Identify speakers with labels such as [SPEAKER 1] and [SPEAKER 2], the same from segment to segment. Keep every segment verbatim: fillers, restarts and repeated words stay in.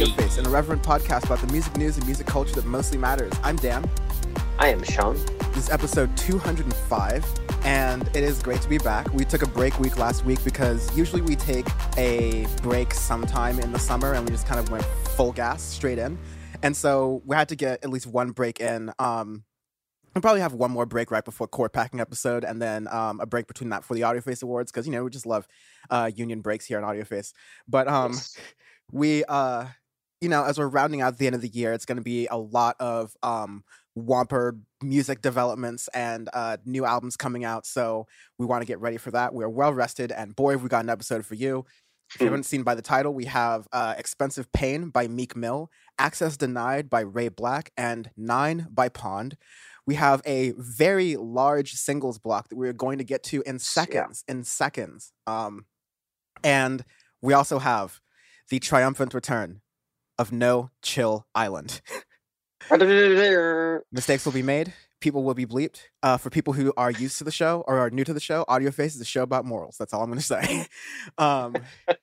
[SPEAKER 1] Audio Face, an irreverent podcast about the music news and music culture that mostly matters. I'm Dan.
[SPEAKER 2] I am Sean.
[SPEAKER 1] This is episode two hundred five, and it is great to be back. We took a break week last week because usually we take a break sometime in the summer and we just kind of went full gas straight in. And so we had to get at least one break in. Um, we'll probably have one more break right before Core Packing episode, and then um, a break between that for the Audio Face Awards because, you know, we just love uh, union breaks here on Audio Face. But um, yes. we, uh, you know, as we're rounding out the end of the year, it's going to be a lot of um, Whomper music developments and uh, new albums coming out. So we want to get ready for that. We're well rested, and boy, have we got an episode for you. If you haven't seen by the title, we have uh, Expensive Pain by Meek Mill, Access Denied by Ray Black, and Nine by Pond. We have a very large singles block that we're going to get to in seconds, yeah. in seconds. Um, and we also have the triumphant return of No Chill Island. Mistakes will be made. People will be bleeped. Uh, for people who are used to the show or are new to the show, Audio Face is a show about morals. That's all I'm going to say. um,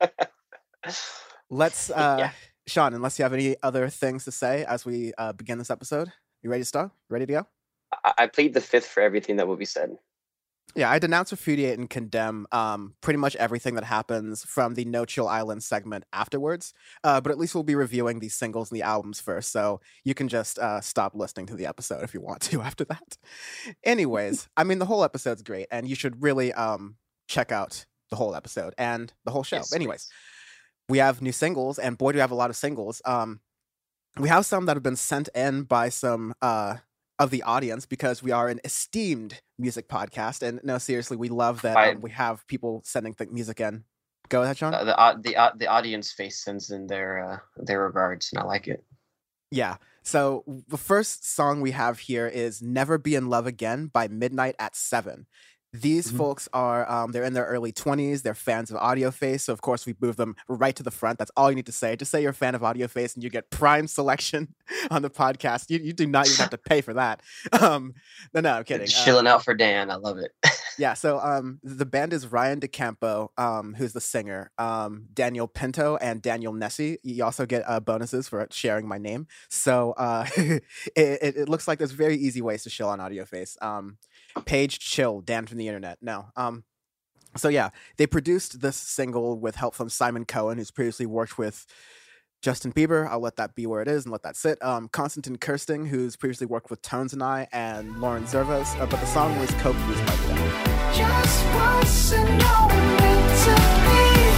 [SPEAKER 1] let's, uh, yeah. Sean, unless you have any other things to say as we uh, begin this episode, you ready to start? Ready to go?
[SPEAKER 2] I plead the fifth for everything that will be said.
[SPEAKER 1] Yeah, I denounce, repudiate, and condemn um, pretty much everything that happens from the No Chill Island segment afterwards. Uh, but at least we'll be reviewing these singles and the albums first, so you can just uh, stop listening to the episode if you want to after that. Anyways, I mean, the whole episode's great, and you should really um, check out the whole episode and the whole show. Yes, Anyways, please. We have new singles, and boy, do we have a lot of singles. Um, we have some that have been sent in by some... Uh, of the audience because we are an esteemed music podcast, and no, seriously, we love that um, we have people sending th- music in. Go ahead, Sean.
[SPEAKER 2] Uh, the uh, the uh, the audience face sends in their uh, their regards, and I like it.
[SPEAKER 1] Yeah. So the first song we have here is "Never Be in Love Again" by Midnight at Seven. These mm-hmm. folks are, um, they're in their early twenties. They're fans of Audio Face. So, of course, we move them right to the front. That's all you need to say. Just say you're a fan of Audio Face and you get prime selection on the podcast. You, you do not even have to pay for that. Um, no, no, I'm kidding.
[SPEAKER 2] It's chilling uh, out for Dan. I love it.
[SPEAKER 1] yeah. So um, the band is Ryan DeCampo, um, who's the singer, um, Daniel Pinto, and Daniel Nessie. You also get uh, bonuses for sharing my name. So uh, it, it, it looks like there's very easy ways to chill on Audio Face. Um, Page Chill, Dan from the internet. No. Um, so yeah, they produced this single with help from Simon Cohen, who's previously worked with Justin Bieber. I'll let that be where it is and let that sit. Um, Konstantin Kirsting, who's previously worked with Tones and I, and Lauren Zervos. Uh, but the song was co-produced by them. Just once and no meant to be.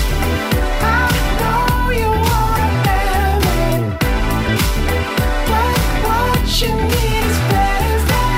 [SPEAKER 1] I know you want to but what you need is better than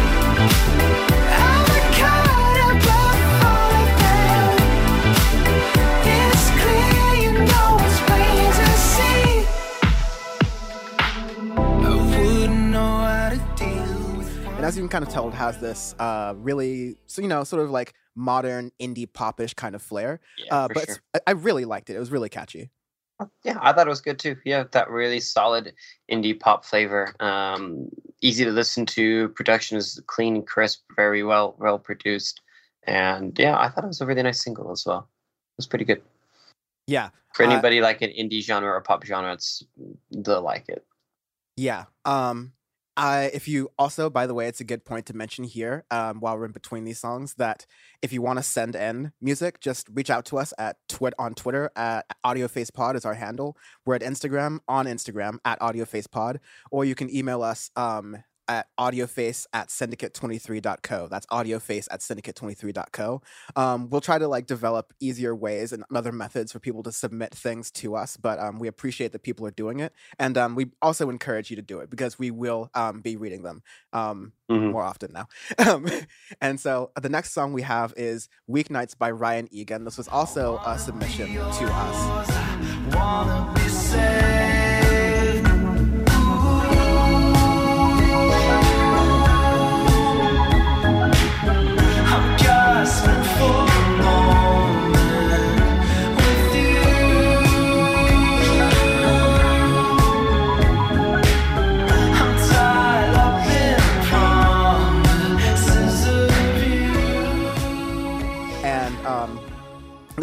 [SPEAKER 1] as you can kind of tell, it has this uh, really, so you know, sort of like modern indie popish kind of flair.
[SPEAKER 2] Yeah,
[SPEAKER 1] uh,
[SPEAKER 2] for
[SPEAKER 1] but
[SPEAKER 2] sure.
[SPEAKER 1] it's, I really liked it. It was really catchy.
[SPEAKER 2] Yeah, I thought it was good too. Yeah, that really solid indie pop flavor. Um, easy to listen to. Production is clean and crisp, very well well produced. And yeah, I thought it was a really nice single as well. It was pretty good.
[SPEAKER 1] Yeah.
[SPEAKER 2] For anybody uh, like an indie genre or pop genre, it's they'll like it.
[SPEAKER 1] Yeah. Um. Uh, if you also, by the way, it's a good point to mention here um, while we're in between these songs that if you want to send in music, just reach out to us at twit on Twitter at AudioFacePod is our handle. We're at Instagram on Instagram at AudioFacePod, or you can email us um, at audioface at syndicate twenty-three dot co. That's audioface at syndicate twenty-three dot co. Um, we'll try to like develop easier ways and other methods for people to submit things to us, but um, we appreciate that people are doing it. And um, we also encourage you to do it because we will um, be reading them um, mm-hmm. more often now. Um, and so the next song we have is Weeknights by Ryan Egan. This was also a submission to us. Wanna be saved.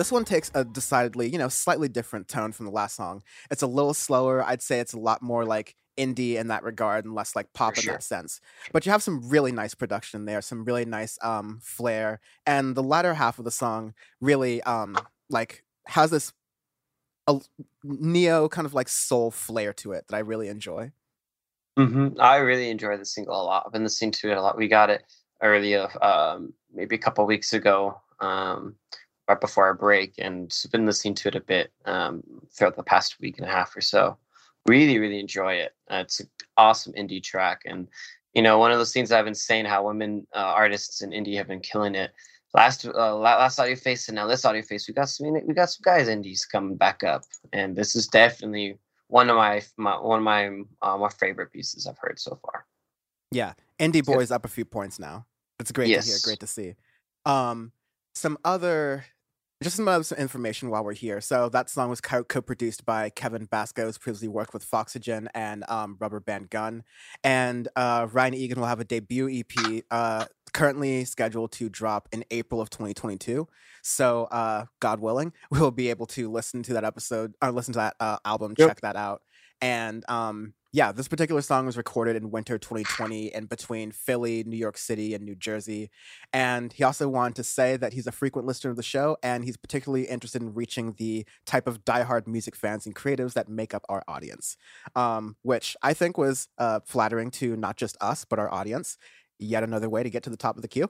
[SPEAKER 1] this one takes a decidedly, you know, slightly different tone from the last song. It's a little slower. I'd say it's a lot more like indie in that regard and less like pop
[SPEAKER 2] For
[SPEAKER 1] in
[SPEAKER 2] sure.
[SPEAKER 1] that sense. But you have some really nice production there, some really nice um flair, and the latter half of the song really um like has this a neo kind of like soul flair to it that I really enjoy.
[SPEAKER 2] hmm I really enjoy the single a lot. I've been listening to it a lot. We got it earlier, um, maybe a couple weeks ago, um, right before our break, and just been listening to it a bit um, throughout the past week and a half or so. Really, really enjoy it. Uh, it's an awesome indie track, and you know, one of those things I've been saying how women uh, artists in indie have been killing it. Last uh, la- last audio face and now this audio face, we got some we got some guys indies coming back up, and this is definitely one of my, my one of my uh, my favorite pieces I've heard so far.
[SPEAKER 1] Yeah, Indie
[SPEAKER 2] It's good.
[SPEAKER 1] Boy's up a few points now. It's great to hear,
[SPEAKER 2] Yes.
[SPEAKER 1] great to see. Um, some other, just some other information while we're here. So that song was co- co-produced by Kevin Basco, who's previously worked with Foxygen and um, Rubber Band Gun. And uh, Ryan Egan will have a debut E P uh, currently scheduled to drop in April of twenty twenty-two. So uh, God willing, we'll be able to listen to that episode, or listen to that uh, album,
[SPEAKER 2] Yep.
[SPEAKER 1] check that out. And um, yeah, this particular song was recorded in winter twenty twenty in between Philly, New York City, and New Jersey. And he also wanted to say that he's a frequent listener of the show, and he's particularly interested in reaching the type of diehard music fans and creatives that make up our audience, um, which I think was uh, flattering to not just us, but our audience. Yet another way to get to the top of the queue.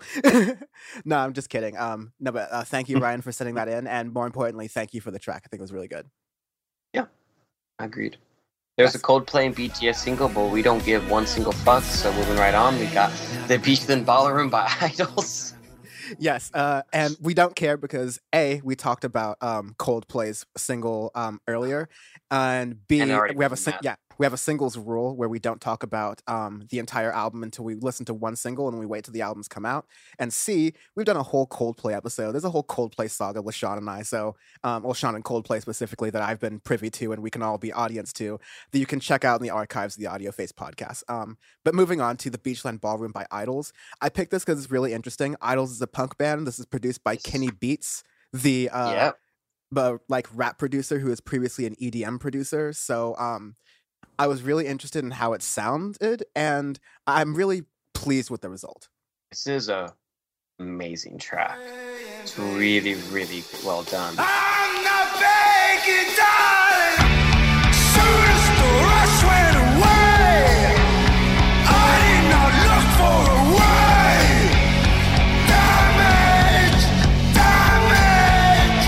[SPEAKER 1] No, I'm just kidding. Um, no, but uh, thank you, Ryan, for sending that in. And more importantly, thank you for the track. I think it was really good.
[SPEAKER 2] Yeah, agreed. There's
[SPEAKER 1] Yes.
[SPEAKER 2] a Coldplay and B T S single, but we don't give one single fuck. So moving right on, we got the Beach Then Ballroom by Idols.
[SPEAKER 1] Yes, uh, and we don't care because A, we talked about um, Coldplay's single um, earlier, and B,
[SPEAKER 2] And already
[SPEAKER 1] we have a
[SPEAKER 2] mentioned
[SPEAKER 1] sing-
[SPEAKER 2] that.
[SPEAKER 1] yeah, we have a singles rule where we don't talk about um, the entire album until we listen to one single and we wait till the albums come out. And C, we've done a whole Coldplay episode. There's a whole Coldplay saga with Sean and I, so um, well, Sean and Coldplay specifically that I've been privy to, and we can all be audience to that you can check out in the archives of the Audio Face podcast. Um, but moving on to the Beachland Ballroom by Idols. I picked this because it's really interesting. Idols is a punk band. This is produced by Kenny Beats, the uh,
[SPEAKER 2] Yep.
[SPEAKER 1] the like rap producer who was previously an E D M producer. So um, I was really interested in how it sounded, and I'm really pleased with the result.
[SPEAKER 2] This is a amazing track. It's really, really well done.
[SPEAKER 3] I'm not begging, darling. Soon as the rush went away, I did not look for a way. Damage, damage,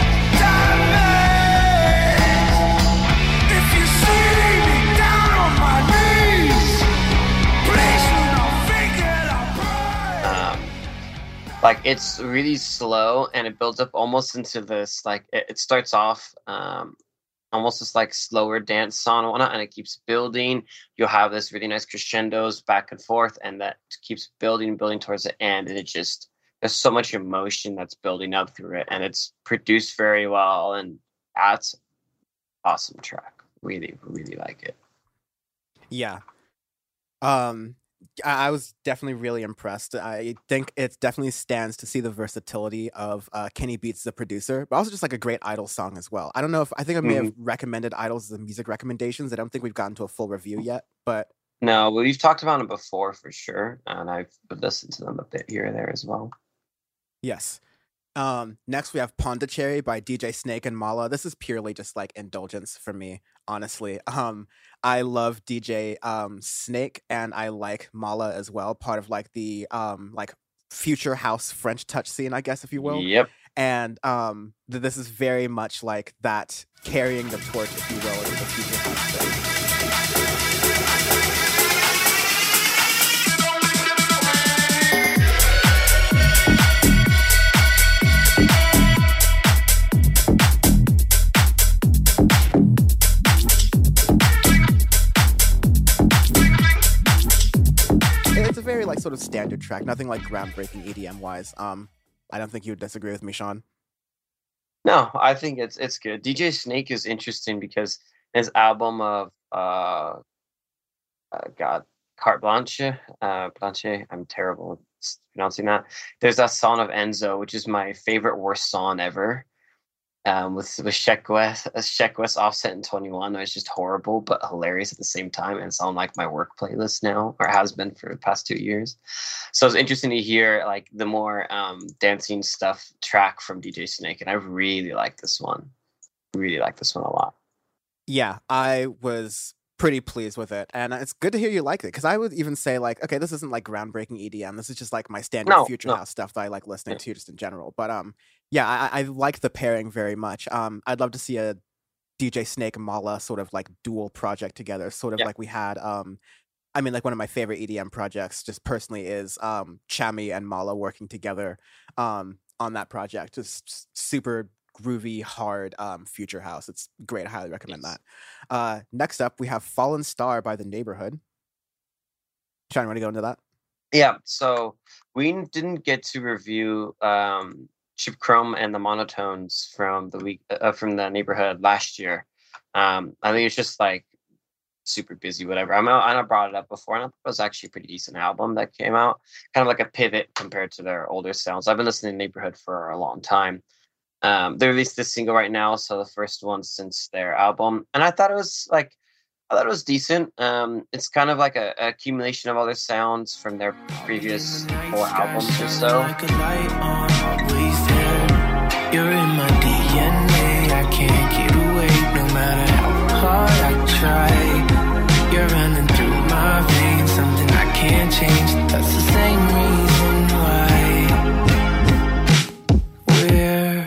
[SPEAKER 3] damage. If you see me down on my knees, please do not think that I'm
[SPEAKER 2] Um, like it's really slow and it builds up almost into this like it, it starts off um almost this like slower dance song and whatnot, and it keeps building. You'll have this really nice crescendos back and forth, and that keeps building and building towards the end, and it just there's so much emotion that's building up through it, and it's produced very well, and that's awesome track. Really, really like it.
[SPEAKER 1] Yeah. Um, I I was definitely really impressed. I think it definitely stands to see the versatility of uh, Kenny Beats as a producer, but also just like a great Idol song as well. I don't know if I think I may have recommended Idols as a music recommendations. I don't think we've gotten to a full review yet, but
[SPEAKER 2] No, well, we've talked about them before for sure, and I've listened to them a bit here and there as well.
[SPEAKER 1] yes. Um, next we have Pondicherry by D J Snake and Mala. This is purely just like indulgence for me, honestly. Um, I love D J um Snake and I like Mala as well, part of like the um like future house French touch scene, I guess if you will.
[SPEAKER 2] Yep.
[SPEAKER 1] And um th- this is very much like that carrying the torch, if you will, into the future house thing. It's a very like sort of standard track, nothing like groundbreaking E D M wise. Um, I don't think you would disagree with me, Sean.
[SPEAKER 2] No, I think it's it's good. D J Snake is interesting because his album of uh, uh God, Carte Blanche, uh, Blanche. I'm terrible at pronouncing that. There's that song of Enzo, which is my favorite worst song ever. um, with with Sheck West, uh, Sheck West, Offset, and twenty-one. It was just horrible but hilarious at the same time, and it's on like my work playlist now, or has been for the past two years. So it's interesting to hear like the more um, dancing stuff track from D J Snake, and I really like this one. Really like this one a lot.
[SPEAKER 1] Yeah, I was pretty pleased with it, and it's good to hear you like it, because I would even say like, okay, this isn't like groundbreaking E D M. This is just like my standard
[SPEAKER 2] No,
[SPEAKER 1] future
[SPEAKER 2] no.
[SPEAKER 1] house stuff that I like listening
[SPEAKER 2] Yeah.
[SPEAKER 1] to just in general. But um, yeah, I, I like the pairing very much. Um, I'd love to see a D J Snake and Mala sort of like dual project together, sort of
[SPEAKER 2] Yeah.
[SPEAKER 1] like we had. Um, I mean, like one of my favorite E D M projects, just personally, is um Chami and Mala working together um on that project. Just s- super groovy, hard um future house. It's great. I highly recommend
[SPEAKER 2] Yes.
[SPEAKER 1] that. Uh, next up, we have Fallen Star by The Neighborhood. Sean, want to go into that?
[SPEAKER 2] Yeah, so we n- didn't get to review um, Chip Chrome and the monotones from the week uh, from the neighborhood last year. Um, I think it's just like super busy, whatever. I mean, I brought it up before, and I thought it was actually a pretty decent album that came out, kind of like a pivot compared to their older sounds. I've been listening to Neighborhood for a long time. Um, they released this single right now, so the first one since their album, and I thought it was like I thought it was decent. Um, it's kind of like a, a accumulation of other sounds from their previous four albums or so.
[SPEAKER 4] Like a light on, always there. You're in my D N A. I can't get away, no matter how hard I try. You're running through my veins, something I can't change. That's the same reason why we're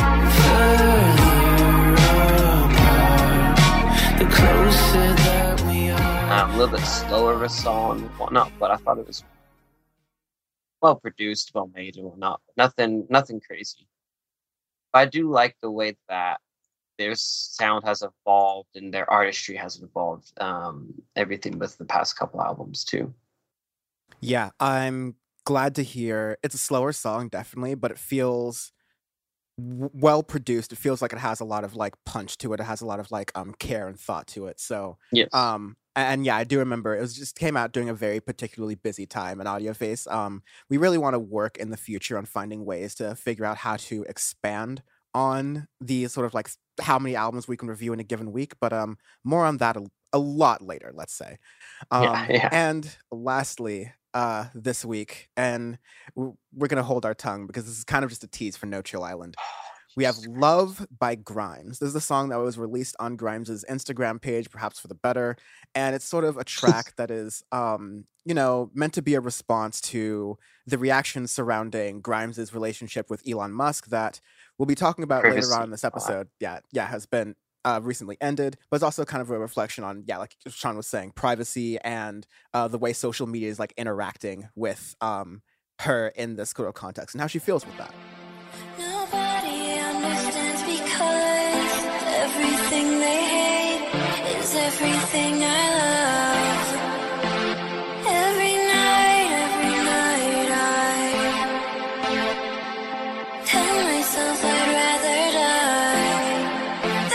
[SPEAKER 4] further apart. The closer that we are.
[SPEAKER 2] Um, a little bit slower of a song and whatnot, but I thought it was well produced, well made, and whatnot. Nothing, nothing crazy. But I do like the way that their sound has evolved and their artistry has evolved. Um, everything with the past couple albums too.
[SPEAKER 1] Yeah, I'm glad to hear. It's a slower song, definitely, but it feels w- well produced. It feels like it has a lot of like punch to it. It has a lot of like um care and thought to it. So
[SPEAKER 2] Yes.
[SPEAKER 1] um and yeah, I do remember it was just came out during a very particularly busy time in Audio Face. Um, we really want to work in the future on finding ways to figure out how to expand on the sort of like s- how many albums we can review in a given week. But um, more on that a, a lot later, let's say.
[SPEAKER 2] Yeah,
[SPEAKER 1] Um,
[SPEAKER 2] yeah.
[SPEAKER 1] and lastly, uh, this week, and w- we're gonna hold our tongue because this is kind of just a tease for No Chill Island. We have Love by Grimes. This is a song that was released on Grimes' Instagram page, perhaps for the better. And it's sort of a track that is, um, you know, meant to be a response to the reaction surrounding Grimes' relationship with Elon Musk that we'll be talking about later
[SPEAKER 2] Privacy.
[SPEAKER 1] on in this episode. Yeah, yeah, has been uh, recently ended, but it's also kind of a reflection on, yeah, like Sean was saying, privacy and uh, the way social media is like interacting with um, her in this sort of context and how she feels with that.
[SPEAKER 5] Nobody understands because everything they hate is everything I love. Every night, every night I tell myself I'd rather die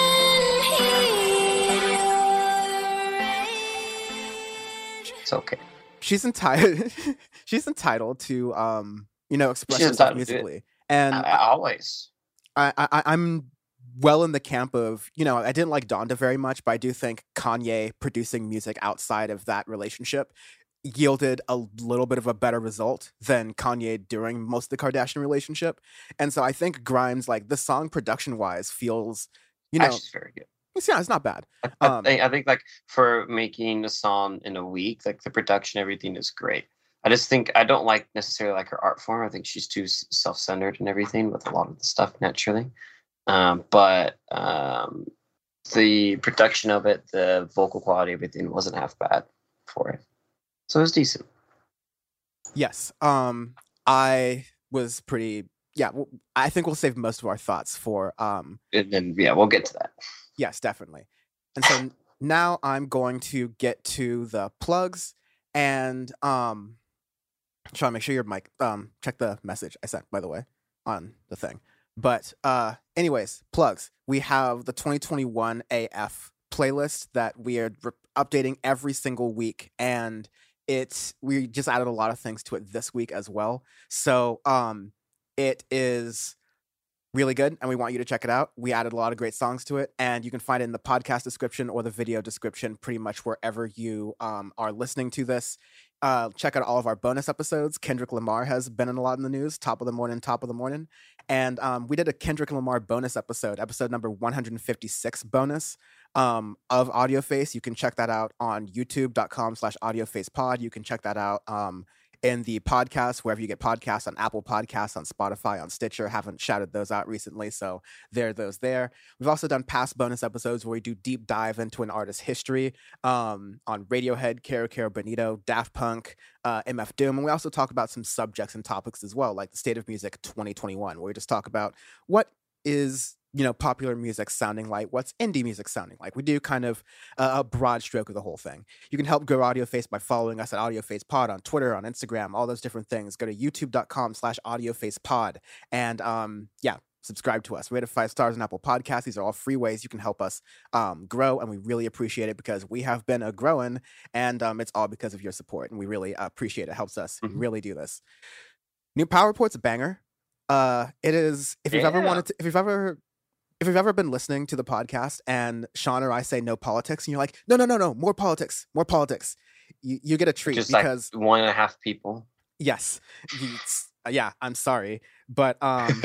[SPEAKER 5] than heed your rage.
[SPEAKER 2] It's okay.
[SPEAKER 1] She's entitled she's entitled to um you know express
[SPEAKER 2] She's
[SPEAKER 1] herself
[SPEAKER 2] entitled to it.
[SPEAKER 1] musically, and
[SPEAKER 2] I, I always.
[SPEAKER 1] I, I I'm well in the camp of, you know, I didn't like Donda very much, but I do think Kanye producing music outside of that relationship yielded a little bit of a better result than Kanye during most of the Kardashian relationship. And so I think Grimes, like the song production wise, feels, you know,
[SPEAKER 2] Actually, it's very good.
[SPEAKER 1] it's, yeah, it's not bad.
[SPEAKER 2] I, I,
[SPEAKER 1] Um,
[SPEAKER 2] think, I think like for making a song in a week, like the production, everything is great. I just think I don't like necessarily like her art form. I think she's too s- self-centered and everything with a lot of the stuff naturally. Um, but um, the production of it, the vocal quality, everything wasn't half bad for it. So it was decent.
[SPEAKER 1] Yes. Um, I was pretty. Yeah, w- I think we'll save most of our thoughts for. Um,
[SPEAKER 2] And then yeah, we'll get to that.
[SPEAKER 1] yes, definitely. And so n- now I'm going to get to the plugs and um, try to make sure your mic. Um, check the message I sent, by the way, on the thing. But uh, anyways, plugs. We have the twenty twenty-one A F playlist that we are re- updating every single week, and it's we just added a lot of things to it this week as well. So um, it is really good, and we want you to check it out. We added a lot of great songs to it, and you can find it in the podcast description or the video description, pretty much wherever you um, are listening to this. Uh, check out all of our bonus episodes. Kendrick Lamar has been in a lot in the news. Top of the morning, top of the morning. And um, we did a Kendrick Lamar bonus episode, episode number one hundred fifty-six bonus um, of AudioFace. You can check that out on youtube.com slash AudioFacePod. You can check that out um, in the podcast, wherever you get podcasts, on Apple Podcasts, on Spotify, on Stitcher. Haven't shouted those out recently, so there are those there. We've also done past bonus episodes where we do deep dive into an artist's history um, on Radiohead, Caro Caro Bonito, Daft Punk, uh, M F Doom. And we also talk about some subjects and topics as well, like the State of Music twenty twenty-one, where we just talk about what is you know, popular music sounding like, what's indie music sounding like. We do kind of uh, a broad stroke of the whole thing. You can help grow AudioFace by following us at AudioFacePod on Twitter, on Instagram, all those different things. Go to youtube.com slash AudioFacePod. And um, yeah, subscribe to us. Rate us five stars on Apple Podcasts. These are all free ways you can help us um, grow, and we really appreciate it because we have been a growing, and um, it's all because of your support, and we really uh, appreciate it. It helps us mm-hmm. really do this. New Power Report's a banger. Uh, it is, if you've yeah. ever wanted to, if you've ever If you've ever been listening to the podcast and Sean or I say no politics, and you're like, no, no, no, no, more politics, more politics, you, you get a treat.
[SPEAKER 2] Just
[SPEAKER 1] because
[SPEAKER 2] like one and a half people.
[SPEAKER 1] Yes. Yeah, I'm sorry. But um,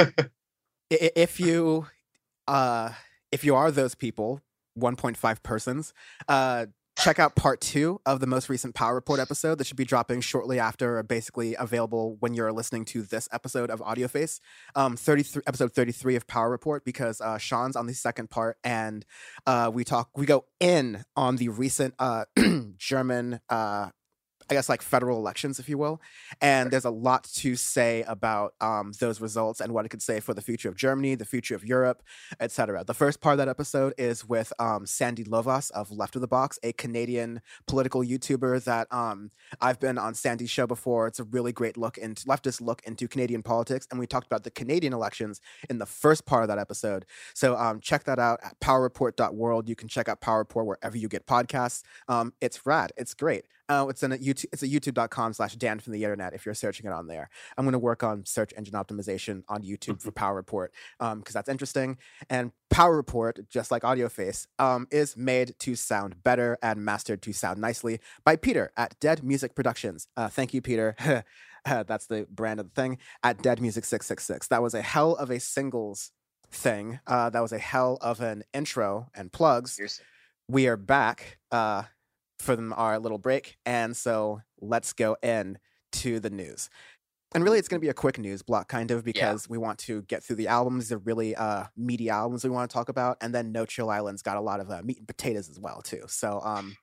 [SPEAKER 1] if you uh, if you are those people, one point five persons, uh, check out part two of the most recent Power Report episode that should be dropping shortly after, basically available when you're listening to this episode of AudioFace. Um, thirty-three, episode thirty-three of Power Report, because uh, Sean's on the second part, and uh, we talk, we go in on the recent uh, German, uh, I guess, like federal elections, if you will. And there's a lot to say about um, those results and what it could say for the future of Germany, the future of Europe, et cetera. The first part of that episode is with um, Sandy Lovas of Left of the Box, a Canadian political YouTuber that um, I've been on Sandy's show before. It's a really great look into leftist look into Canadian politics. And we talked about the Canadian elections in the first part of that episode. So um, check that out at power report dot world. You can check out Power Report wherever you get podcasts. Um, it's rad. It's great. Oh, it's in a YouTube. It's a youtube.com slash Dan from the internet if you're searching it on there. I'm going to work on search engine optimization on YouTube for Power Report because um, that's interesting. And Power Report, just like AudioFace, um, is made to sound better and mastered to sound nicely by Peter at Dead Music Productions. Uh, thank you, Peter. That's the brand of the thing, at Dead Music six six six. That was a hell of a singles thing. Uh, that was a hell of an intro and plugs. We are back. Uh, from our little break, and so let's go in to the news. And really, it's going to be a quick news block, kind of, because yeah. we want to get through the albums, the really uh, meaty albums we want to talk about, and then No Chill Island's got a lot of uh, meat and potatoes as well, too. So um,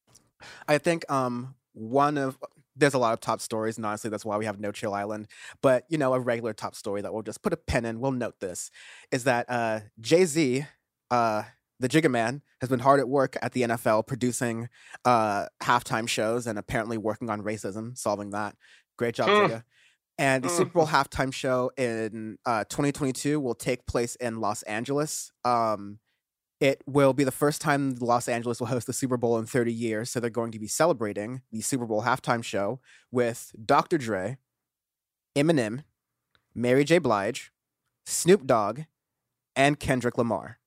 [SPEAKER 1] I think um, one of there's a lot of top stories, and honestly, that's why we have No Chill Island. But, you know, a regular top story that we'll just put a pin in, we'll note this, is that uh, Jay-Z, uh, the Jigga Man, has been hard at work at the N F L producing uh, halftime shows and apparently working on racism, solving that. Great job, mm. Jigga. And the mm. Super Bowl halftime show in uh, twenty twenty-two will take place in Los Angeles. Um, it will be the first time Los Angeles will host the Super Bowl in thirty years. So they're going to be celebrating the Super Bowl halftime show with Doctor Dre, Eminem, Mary J. Blige, Snoop Dogg, and Kendrick Lamar.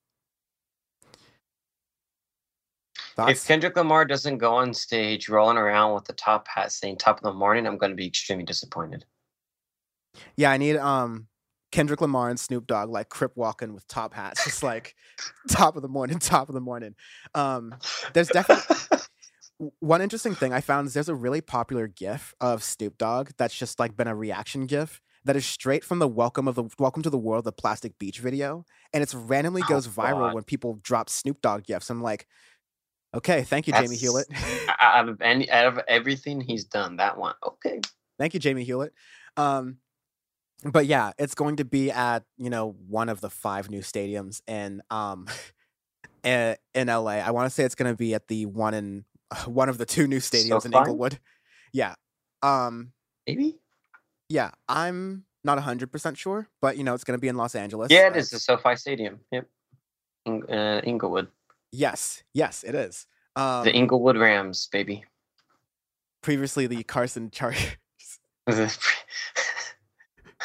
[SPEAKER 1] Thoughts?
[SPEAKER 2] If Kendrick Lamar doesn't go on stage rolling around with the top hat saying top of the morning, I'm going to be extremely disappointed.
[SPEAKER 1] Yeah, I need um Kendrick Lamar and Snoop Dogg like crip walking with top hats, just like top of the morning, top of the morning. Um, there's definitely one interesting thing I found is there's a really popular GIF of Snoop Dogg that's just like been a reaction GIF that is straight from the Welcome of the Welcome to the World, the Plastic Beach video, and it's randomly goes oh, viral God. when people drop Snoop Dogg GIFs. I'm like, okay, thank you, That's, Jamie Hewlett.
[SPEAKER 2] out of any, out of everything he's done, that one, okay.
[SPEAKER 1] Thank you, Jamie Hewlett. Um, but yeah, it's going to be at you know one of the five new stadiums in um in, in L A. I want to say it's going to be at the one in one of the two new stadiums so in Inglewood. Yeah. Um,
[SPEAKER 2] Maybe.
[SPEAKER 1] Yeah, I'm not a hundred percent sure, but you know it's going to be in Los Angeles.
[SPEAKER 2] Yeah, it uh, is the SoFi Stadium. Yep. In, uh, Inglewood.
[SPEAKER 1] Yes, yes, it is. Um,
[SPEAKER 2] the Inglewood Rams, baby.
[SPEAKER 1] Previously, the Carson Chargers.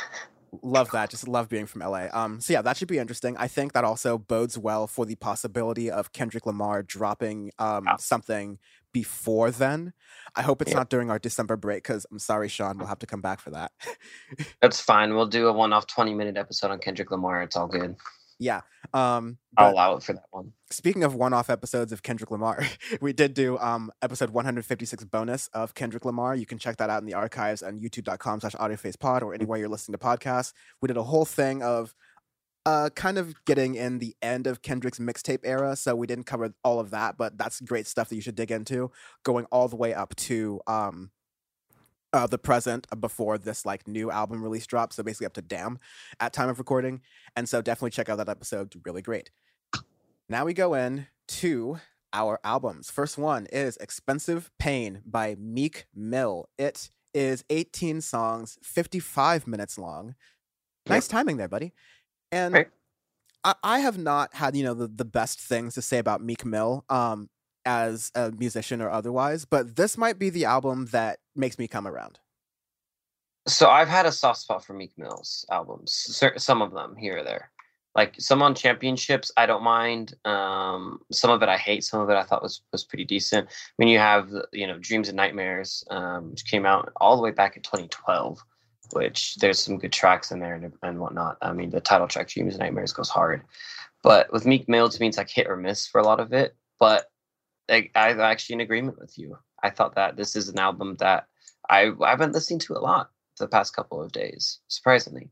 [SPEAKER 1] Love that. Just love being from L A. Um, so yeah, that should be interesting. I think that also bodes well for the possibility of Kendrick Lamar dropping um
[SPEAKER 2] Yeah.
[SPEAKER 1] something before then. I hope it's
[SPEAKER 2] Yeah.
[SPEAKER 1] not during our December break because I'm sorry, Sean, we'll have to come back for that.
[SPEAKER 2] That's fine. We'll do a one-off twenty-minute episode on Kendrick Lamar. It's all good.
[SPEAKER 1] Yeah. Um,
[SPEAKER 2] I'll
[SPEAKER 1] but
[SPEAKER 2] allow it for that one.
[SPEAKER 1] speaking of one-off episodes of Kendrick Lamar, we did do um episode one fifty-six bonus of Kendrick Lamar. You can check that out in the archives on youtube.com slash audiofacepod or anywhere you're listening to podcasts. We did a whole thing of uh kind of getting in the end of Kendrick's mixtape era, so we didn't cover all of that, but that's great stuff that you should dig into, going all the way up to um uh, the present uh, before this like new album release drops, so basically up to Damn at time of recording. And so definitely check out that episode. Really great. Now we go in to our albums. First one is Expensive Pain by Meek Mill. It is eighteen songs, fifty-five minutes long. Nice timing there, buddy. And
[SPEAKER 2] Right.
[SPEAKER 1] I, I have not had, you know, the, the best things to say about Meek Mill um, as a musician or otherwise, but this might be the album that makes me come around.
[SPEAKER 2] So I've had a soft spot for Meek Mill's albums, cer- some of them here or there. Like some on Championships, I don't mind. Um, some of it I hate. Some of it I thought was was pretty decent. When you have, you know, Dreams and Nightmares, um, which came out all the way back in twenty twelve, which there's some good tracks in there and, and whatnot. I mean, the title track Dreams and Nightmares goes hard, but with Meek Mill, to me, it's like hit or miss for a lot of it. But I, I'm actually in agreement with you. I thought that this is an album that I I've been listening to a lot the past couple of days, surprisingly.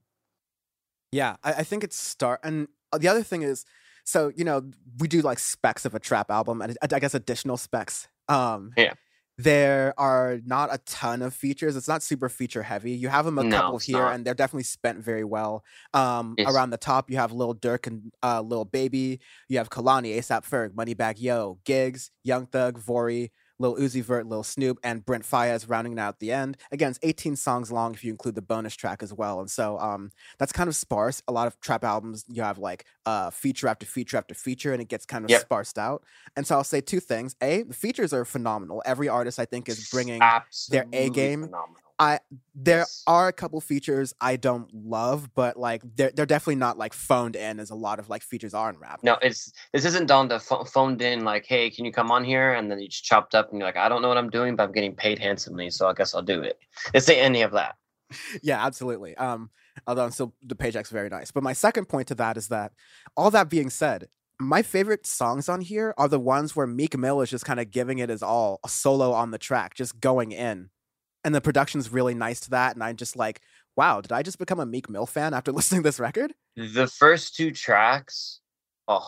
[SPEAKER 1] Yeah, I, I think it's start. And the other thing is, so, you know, we do like specs of a trap album and I guess additional specs. Um,
[SPEAKER 2] Yeah.
[SPEAKER 1] There are not a ton of features. It's not super feature heavy. You have them a
[SPEAKER 2] No,
[SPEAKER 1] couple
[SPEAKER 2] it's
[SPEAKER 1] here,
[SPEAKER 2] not.
[SPEAKER 1] and they're definitely spent very well. Um,
[SPEAKER 2] Yes.
[SPEAKER 1] Around the top, you have Lil Durk and uh, Lil Baby. You have Kalani, ASAP Ferg, Moneybagg Yo, Giggs, Young Thug, Vori, Lil Uzi Vert, Lil Snoop, and Brent Faiyaz rounding it out at the end. Again, it's eighteen songs long if you include the bonus track as well. And so um, that's kind of sparse. A lot of trap albums, you have like uh, feature after feature after feature, and it gets kind of
[SPEAKER 2] Yep.
[SPEAKER 1] sparsed out. And so I'll say two things. A, the features are phenomenal. Every artist, I think, is bringing
[SPEAKER 2] Absolutely
[SPEAKER 1] their A game.
[SPEAKER 2] phenomenal.
[SPEAKER 1] I there
[SPEAKER 2] Yes.
[SPEAKER 1] are a couple features I don't love, but like they're they're definitely not like phoned in as a lot of like features are in rap.
[SPEAKER 2] No, it's this isn't done to pho- phoned in like, hey, can you come on here? And then you just chopped up and you're like, I don't know what I'm doing, but I'm getting paid handsomely, so I guess I'll do it. It's ain't any of that.
[SPEAKER 1] Yeah, absolutely. Um, although still the paycheck's very nice. But my second point to that is that all that being said, my favorite songs on here are the ones where Meek Mill is just kind of giving it his all, a solo on the track, just going in. And the production's really nice to that. And I'm just like, wow, did I just become a Meek Mill fan after listening to this record?
[SPEAKER 2] The first two tracks, oh,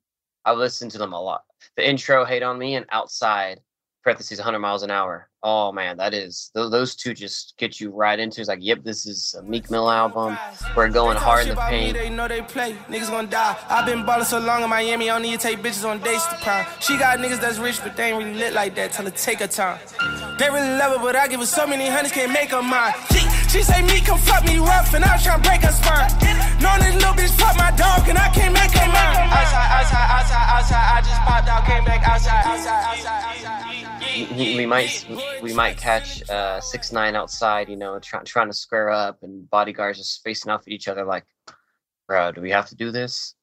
[SPEAKER 2] I listened to them a lot. The intro, Hate on Me, and Outside, parentheses, one hundred miles an hour. Oh man, that is, those, those two just get you right into it. It's like, yep, this is a Meek Mill album. We're going hard in the paint.
[SPEAKER 6] They know they play. Niggas gonna die. I've been ballin' so long in Miami, I don't need to take bitches on dates to prime. She got niggas that's rich, but they ain't really lit like that. Tell her take her time. They really love her, but I give her so many hundreds, can't make her mine. She, she say me come fuck me rough, and I was tryna break her spine. Know this little bitch fuck my dog, and I can't make her mine. Outside, outside, outside, outside. I just popped out, came back outside, outside, outside, outside.
[SPEAKER 2] We, we might we might catch uh, six nine outside, you know, try, trying to square up, and bodyguards just facing off at each other like, bro, do we have to do this?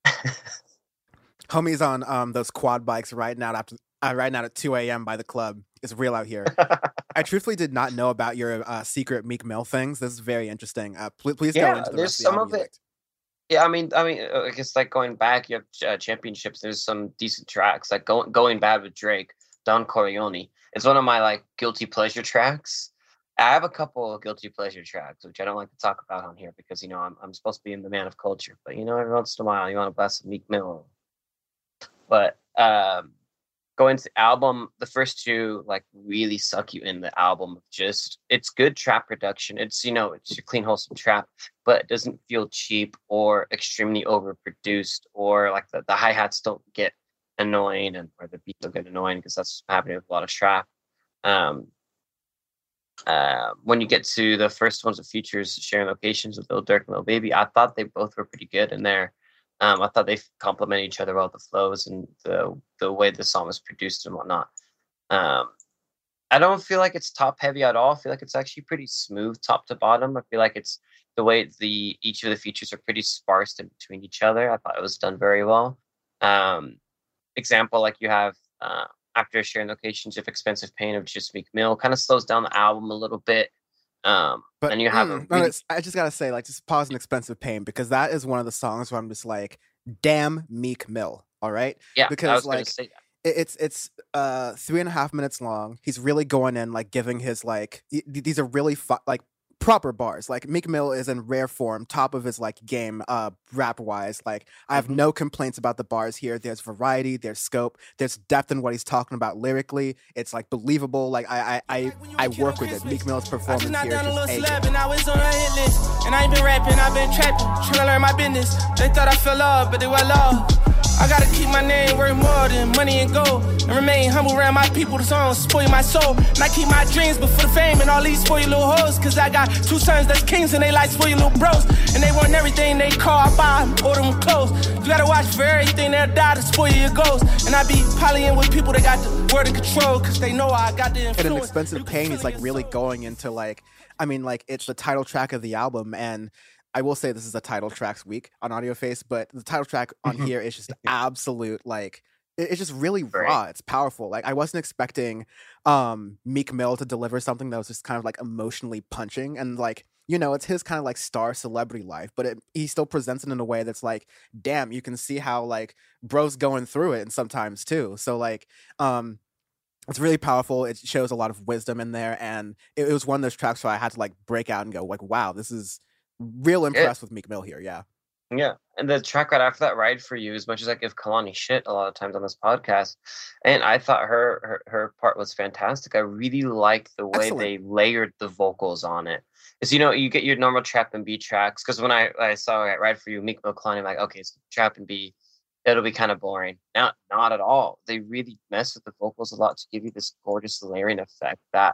[SPEAKER 1] Homies on um those quad bikes riding out after uh, riding out at two a.m. by the club. It's real out here. I truthfully did not know about your uh, secret Meek Mill things. This is very interesting. Uh, pl- please
[SPEAKER 2] Yeah,
[SPEAKER 1] go into the
[SPEAKER 2] there's
[SPEAKER 1] rest of the
[SPEAKER 2] some
[SPEAKER 1] album
[SPEAKER 2] of
[SPEAKER 1] you
[SPEAKER 2] it-
[SPEAKER 1] liked.
[SPEAKER 2] Yeah, I mean, I mean, uh, I guess like going back, you have uh, championships. There's some decent tracks, like going going bad with Drake, Don Corleone. It's one of my like guilty pleasure tracks. I have a couple of guilty pleasure tracks, which I don't like to talk about on here because you know I'm I'm supposed to be in the man of culture. But you know, every once in a while, you want to bless Meek Mill. But um, going to the album, the first two like really suck you in the album. of Just it's good trap production. It's you know it's your clean wholesome trap, but it doesn't feel cheap or extremely overproduced, or like the, the hi-hats don't get annoying, and or the beats don't get annoying because that's happening with a lot of trap. Um, uh, when you get to the first ones with features sharing locations with Lil Durk and Lil Baby, I thought they both were pretty good in there. Um, I thought they complement each other well, the flows and the the way the song was produced and whatnot. Um, I don't feel like it's top heavy at all. I feel like it's actually pretty smooth top to bottom. I feel like it's the way the each of the features are pretty sparse in between each other. I thought it was done very well. Um, example, like you have uh, after sharing locations of Expensive Pain of just Meek Mill, kind of slows down the album a little bit. Um,
[SPEAKER 1] But
[SPEAKER 2] and you have
[SPEAKER 1] mm,
[SPEAKER 2] a
[SPEAKER 1] no,
[SPEAKER 2] really,
[SPEAKER 1] it's- I just gotta say, like, just pause an Expensive Pain because that is one of the songs where I'm just like, damn Meek Mill. All right,
[SPEAKER 2] yeah, I
[SPEAKER 1] because
[SPEAKER 2] was
[SPEAKER 1] like
[SPEAKER 2] gonna say that.
[SPEAKER 1] it- it's it's uh three and a half minutes long. He's really going in, like giving his like y- th- these are really fu- like proper bars. Like Meek Mill is in rare form, top of his like game, uh, rap wise. Like I have
[SPEAKER 2] Mhm.
[SPEAKER 1] no complaints about the bars here. There's variety, there's scope, there's depth in what he's talking about lyrically. It's like believable. Like I I I, I work with it. Meek Mill's
[SPEAKER 6] I just
[SPEAKER 1] performance
[SPEAKER 6] knocked
[SPEAKER 1] here is
[SPEAKER 6] down a
[SPEAKER 1] just
[SPEAKER 6] little
[SPEAKER 1] A.
[SPEAKER 6] slab and now it's on a hit list. And I ain't been rapping, I've been trapping, trying to learn my business. They thought I fell off, but they well off. I gotta keep my name worth more than money and gold. And remain humble around my people, the songs spoil my soul. And I keep my dreams, but for the fame and all these spoil little hoes. Cause I got two sons that's kings and they like spoil little bros. And they want everything they call, I buy them, order them clothes. You gotta watch for everything, they'll die to spoil your goals. And I be polying with people that got the word of control. Cause they know I got the influence.
[SPEAKER 1] In an
[SPEAKER 6] You
[SPEAKER 1] Expensive
[SPEAKER 6] can
[SPEAKER 1] Pain,
[SPEAKER 6] feel
[SPEAKER 1] he's
[SPEAKER 6] it
[SPEAKER 1] like
[SPEAKER 6] in
[SPEAKER 1] really
[SPEAKER 6] your
[SPEAKER 1] going into like, I mean, like it's the title track of the album, and I will say this is a title tracks week on Audio Face, but the title track on here is just absolute like it- it's just really
[SPEAKER 2] Right.
[SPEAKER 1] raw. It's powerful. Like I wasn't expecting um Meek Mill to deliver something that was just kind of like emotionally punching, and like you know it's his kind of like star celebrity life, but it, he still presents it in a way that's like, damn, you can see how like bro's going through it, and sometimes too. So like um. It's really powerful. It shows a lot of wisdom in there, and it, it was one of those tracks where I had to like break out and go like, "Wow, this is real impressed with Meek Mill here." Yeah,
[SPEAKER 2] Yeah, and the track right after that, "Ride for You," as much as I give Kalani shit a lot of times on this podcast, and I thought her her, her part was fantastic. I really like the way
[SPEAKER 1] Excellent.
[SPEAKER 2] they layered the vocals on it. Is you know you get your normal trap and B tracks because when I, I saw like, "Ride for You," Meek Mill, Kalani, I'm like, okay, it's trap and B, it'll be kind of boring. Not not at all. They really mess with the vocals a lot to give you this gorgeous layering effect that,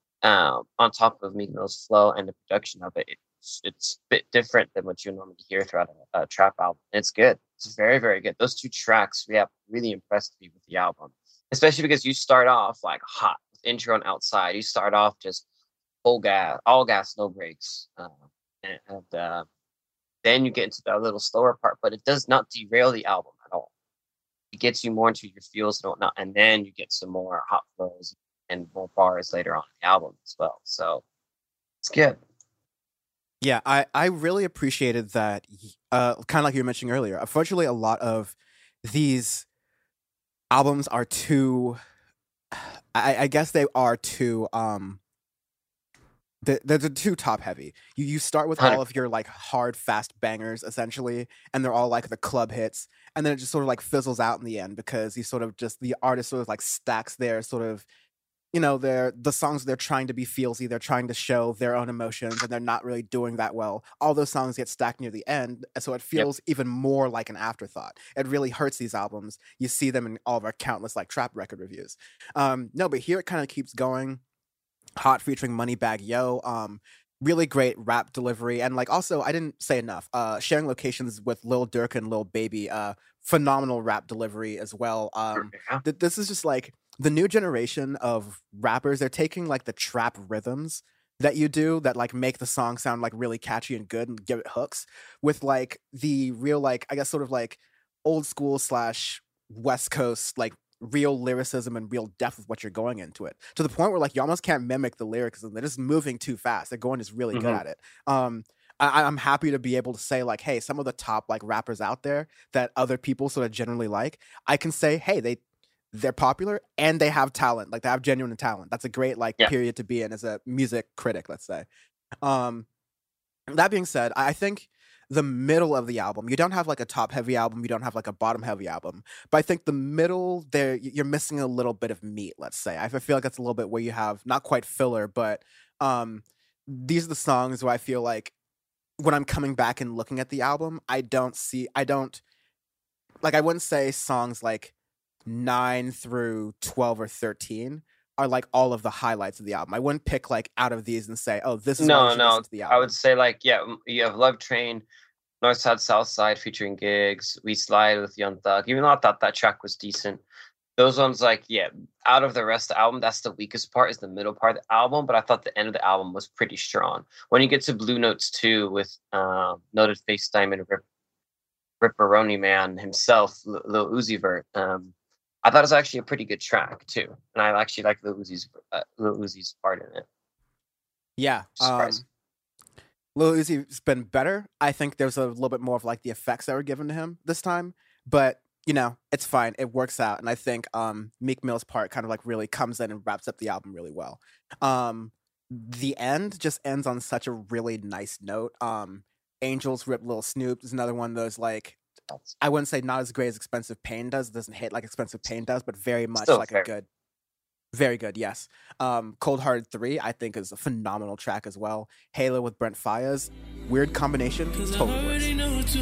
[SPEAKER 2] um, on top of Meek Mill's flow and the production of it. It's, it's a bit different than what you normally hear throughout a, a trap album. It's good. It's very, very good. Those two tracks, yeah, really impressed me with the album, especially because you start off like hot with intro and outside. You start off just full gas, all gas, no brakes, uh, and, and uh, then you get into that little slower part, but it does not derail the album at all. It gets you more into your feels and whatnot, and then you get some more hot flows and more bars later on in the album as well. So it's good.
[SPEAKER 1] yeah. I I really appreciated that. Uh, kind of like you were mentioning earlier. Unfortunately, a lot of these albums are too. I, I guess they are too. Um, they're, they're too top heavy. You you start with all of your like hard fast bangers essentially, and they're all like the club hits, and then it just sort of like fizzles out in the end because you sort of just the artist sort of like stacks their sort of, you know, their the songs they're trying to be feelsy, they're trying to show their own emotions, and they're not really doing that well. All those songs get stacked near the end, so it feels even more like an afterthought. It really hurts these albums. You see them in all of our countless like trap record reviews. Um, no, but here it kind of keeps going. Hot featuring Moneybagg Yo. Um, really great rap delivery, and like also I didn't say enough. Uh, sharing locations with Lil Durk and Lil Baby. Uh, phenomenal rap delivery as well. Um,
[SPEAKER 2] Yeah.
[SPEAKER 1] th- this is just like the new generation of rappers. They're taking like the trap rhythms that you do that like make the song sound like really catchy and good and give it hooks with like the real like I guess sort of like old school slash West Coast like real lyricism and real depth with what you're going into it to the point where like you almost can't mimic the lyrics and they're just moving too fast. They're going just really good
[SPEAKER 2] Mhm.
[SPEAKER 1] at it. Um, I, I'm happy to be able to say like, hey, some of the top like rappers out there that other people sort of generally like, I can say, hey, they they're popular and they have talent. Like they have genuine talent. That's a great like
[SPEAKER 2] Yeah.
[SPEAKER 1] period to be in as a music critic, let's say. Um, that being said, I think the middle of the album, you don't have like a top heavy album, you don't have like a bottom heavy album, but I think the middle there, y- you're missing a little bit of meat, let's say. I feel like that's a little bit where you have not quite filler, but um, these are the songs where I feel like when I'm coming back and looking at the album, I don't see, I don't, like, I wouldn't say songs like nine through twelve or thirteen are like all of the highlights of the album. I wouldn't pick like out of these and say, oh, this is why you
[SPEAKER 2] No,
[SPEAKER 1] should
[SPEAKER 2] no.
[SPEAKER 1] listen to the album.
[SPEAKER 2] I would say like yeah, m- you have Love Train, North Side South Side featuring Gigs, We Slide with Young Thug. Even though I thought that track was decent, those ones, like, yeah, out of the rest of the album, that's the weakest part, is the middle part of the album. But I thought the end of the album was pretty strong. When you get to Blue Notes two with uh, Noted Face Diamond, Rip, Ripperoni Man himself, Lil Lil Uzi Vert, um, I thought it was actually a pretty good track too, and I actually like Lil Uzi's uh, Lil Uzi's part in it.
[SPEAKER 1] Yeah, um, Lil Uzi's been better. I think there's a little bit more of like the effects that were given to him this time, but you know, it's fine. It works out, and I think um, Meek Mill's part kind of like really comes in and wraps up the album really well. Um, the end just ends on such a really nice note. Um, Angels Rip Lil Snoop is another one of those, like, I wouldn't say not as great as Expensive Pain does. It doesn't hit like Expensive Pain does, but very much
[SPEAKER 2] Still
[SPEAKER 1] like
[SPEAKER 2] fair.
[SPEAKER 1] a good, very good, yes. Um, Cold Hearted three, I think, is a phenomenal track as well. Halo with Brent Faiyaz, weird combination, totally works.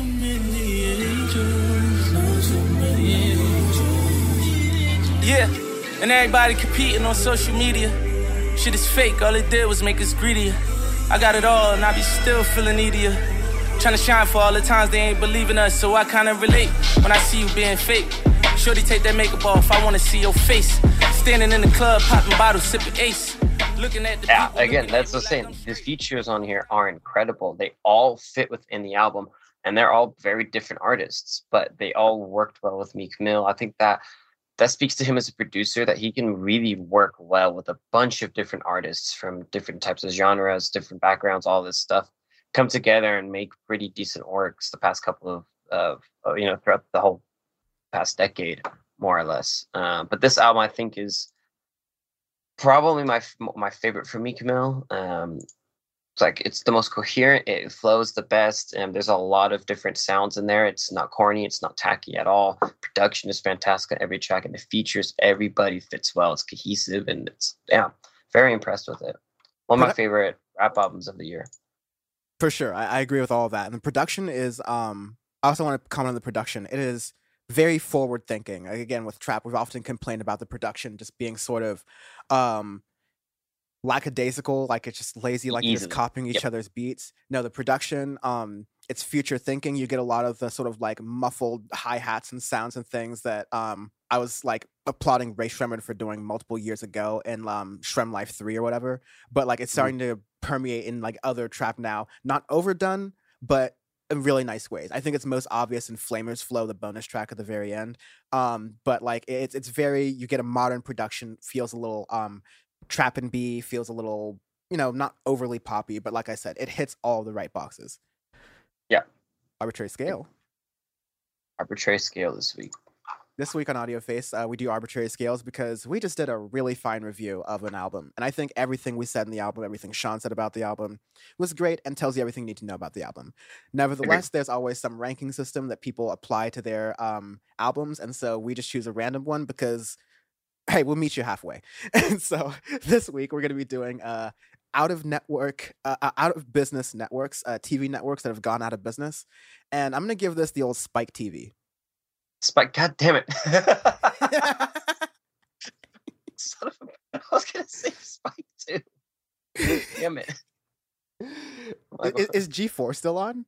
[SPEAKER 6] Yeah, and everybody competing on social media. Shit is fake, all it did was make us greedier. I got it all, and I be still feeling needier. Trying to shine for all the times they ain't believing us, so I kinda relate when I see you being fake. Shorty, take that makeup off, I wanna see your face. Standing in the club, popping bottles, sipping Ace. Looking at the
[SPEAKER 2] Yeah,
[SPEAKER 6] people,
[SPEAKER 2] again,
[SPEAKER 6] looking
[SPEAKER 2] that's
[SPEAKER 6] at
[SPEAKER 2] the
[SPEAKER 6] me like
[SPEAKER 2] same.
[SPEAKER 6] I'm-
[SPEAKER 2] The features on here are incredible. They all fit within the album, and they're all very different artists, but they all worked well with Meek Mill. I think that that speaks to him as a producer, that he can really work well with a bunch of different artists from different types of genres, different backgrounds, all this stuff come together and make pretty decent works the past couple of, of, of you know, throughout the whole past decade, more or less. Uh, but this album, I think, is probably my my favorite for Meek Mill. Um, it's like it's the most coherent. It flows the best, and there's a lot of different sounds in there. It's not corny. It's not tacky at all. Production is fantastic on every track, and the features, everybody fits well. It's cohesive, and it's yeah, very impressed with it. One of my favorite rap albums of the year.
[SPEAKER 1] For sure, I, I agree with all of that. And the production is, um, I also want to comment on the production. It is very forward thinking. Like, again, with trap, we've often complained about the production just being sort of um, lackadaisical, like it's just lazy, like you're just
[SPEAKER 2] Easily.
[SPEAKER 1] copying each
[SPEAKER 2] Yep.
[SPEAKER 1] other's beats. No, the production, um, it's future thinking. You get a lot of the sort of like muffled hi-hats and sounds and things that um, I was like applauding Ray Shremmerd for doing multiple years ago in um, Shrem Life three or whatever. But like it's starting to permeate in like other trap now. Not overdone, but in really nice ways. I think it's most obvious in Flamer's Flow, the bonus track at the very end. Um, but like it's it's very, you get a modern production, feels a little um, trap and B, feels a little, you know, not overly poppy, but like I said, it hits all the right boxes.
[SPEAKER 2] Yeah.
[SPEAKER 1] Arbitrary Scale.
[SPEAKER 2] Arbitrary Scale this week.
[SPEAKER 1] This week on Audio Face, uh, we do Arbitrary Scales because we just did a really fine review of an album. And I think everything we said in the album, everything Sean said about the album was great and tells you everything you need to know about the album. Nevertheless, there's always some ranking system that people apply to their um, albums. And so we just choose a random one because, hey, we'll meet you halfway. And so this week we're going to be doing uh, out of network, uh, uh, out of business networks, uh, T V networks that have gone out of business. And I'm going to give this the old Spike T V.
[SPEAKER 2] Spike, god damn it. Son of a, I was gonna say Spike too. Damn it.
[SPEAKER 1] Is, is G four still on?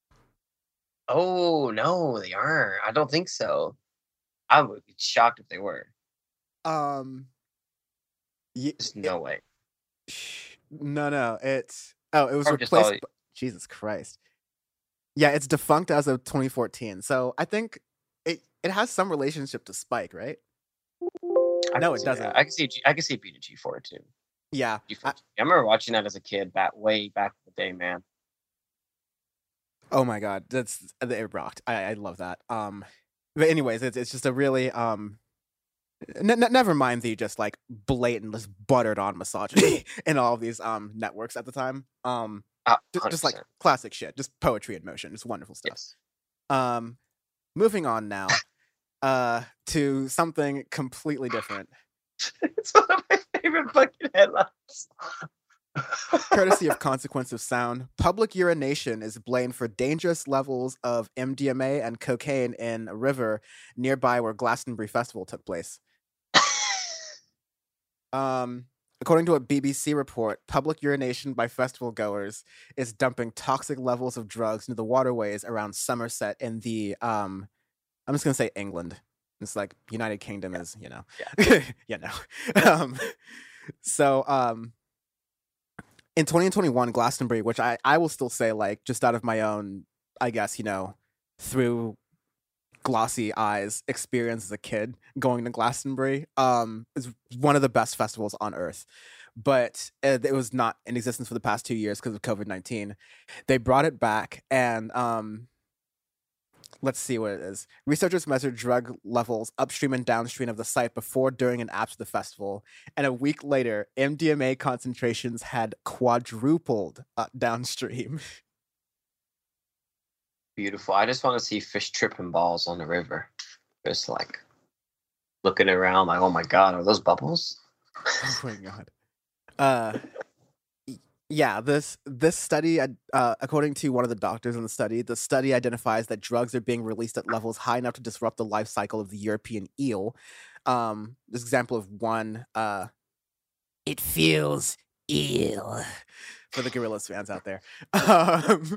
[SPEAKER 2] Oh no, they aren't. I don't think so. I would be shocked if they were.
[SPEAKER 1] Um, y-
[SPEAKER 2] There's no way.
[SPEAKER 1] sh- no, no, it's oh, it was
[SPEAKER 2] Or just
[SPEAKER 1] replaced.
[SPEAKER 2] all-
[SPEAKER 1] by- Jesus Christ. Yeah, it's defunct as of twenty fourteen. So I think it it has some relationship to Spike, right?
[SPEAKER 2] I
[SPEAKER 1] No,
[SPEAKER 2] can
[SPEAKER 1] it
[SPEAKER 2] see
[SPEAKER 1] doesn't.
[SPEAKER 2] that. I can see. G- I can see it being a G four too.
[SPEAKER 1] Yeah,
[SPEAKER 2] G four.
[SPEAKER 1] I-
[SPEAKER 2] I, remember watching that as a kid, back way back in the day, man.
[SPEAKER 1] oh my god, that's it rocked. I I love that. Um, but anyways, it's it's just a really um. N- n- never mind the just like blatant, just buttered on misogyny in all of these um networks at the time. Um,
[SPEAKER 2] Uh,
[SPEAKER 1] just, just like
[SPEAKER 2] one hundred percent.
[SPEAKER 1] classic shit, just poetry in motion, just wonderful stuff.
[SPEAKER 2] Yes.
[SPEAKER 1] Um, moving on now, uh, to something completely different,
[SPEAKER 2] It's one of my favorite fucking headlines.
[SPEAKER 1] courtesy of Consequence of Sound. Public urination is blamed for dangerous levels of M D M A and cocaine in a river nearby where Glastonbury Festival took place. Um, according to a B B C report, public urination by festival goers is dumping toxic levels of drugs into the waterways around Somerset in the um, I'm just gonna say England. It's like United Kingdom is, you know,
[SPEAKER 2] Yeah.
[SPEAKER 1] you know. um, so um, in twenty twenty-one, Glastonbury, which I I will still say like just out of my own, I guess you know, through glossy eyes experience as a kid going to Glastonbury, um, is one of the best festivals on earth. But uh, it was not in existence for the past two years because of COVID nineteen. They brought it back, and um, let's see what it is. Researchers measured drug levels upstream and downstream of the site before, during, and after the festival. And a week later, M D M A concentrations had quadrupled uh, downstream.
[SPEAKER 2] Beautiful. I just want to see fish tripping balls on the river. Just like looking around like, oh my God, are those bubbles?
[SPEAKER 1] Oh my God. Uh, y- yeah, this this study, uh, uh, according to one of the doctors in the study, the study identifies that drugs are being released at levels high enough to disrupt the life cycle of the European eel. Um, this example of one, uh, it feels eel for the Gorillaz fans out there. Um,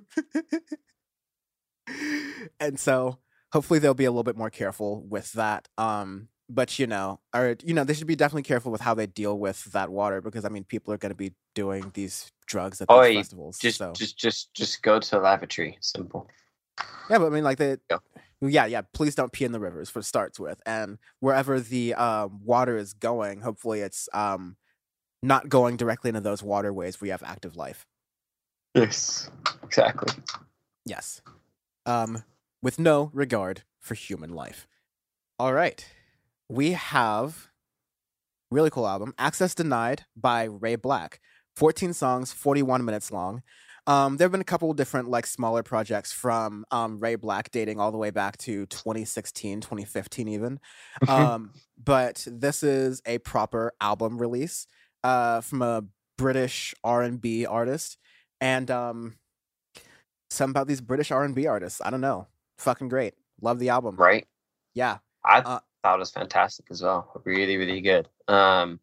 [SPEAKER 1] and so hopefully they'll be a little bit more careful with that. Um, but you know, or you know, they should be definitely careful with how they deal with that water because I mean, people are going to be doing these drugs at these
[SPEAKER 2] Oi,
[SPEAKER 1] festivals.
[SPEAKER 2] Just,
[SPEAKER 1] so
[SPEAKER 2] just, just, just go to the lavatory. Simple.
[SPEAKER 1] yeah, but I mean, like they,
[SPEAKER 2] Yeah.
[SPEAKER 1] yeah, yeah. Please don't pee in the rivers for starts with, and wherever the um, water is going, hopefully it's um, not going directly into those waterways where you have active life.
[SPEAKER 2] Yes, exactly.
[SPEAKER 1] Yes. Um, with no regard for human life. All right. We have really cool album, Access Denied by Ray Black. fourteen songs, forty-one minutes long. Um, there have been a couple different like smaller projects from um, Ray Black dating all the way back to twenty sixteen, twenty fifteen even. Um, but this is a proper album release uh, from a British R and B artist. And um, something about these British R and B artists, I don't know. Fucking great. Love the album.
[SPEAKER 2] Right.
[SPEAKER 1] Yeah.
[SPEAKER 2] I
[SPEAKER 1] Uh,
[SPEAKER 2] thought it was fantastic as well. Really, really good. Um,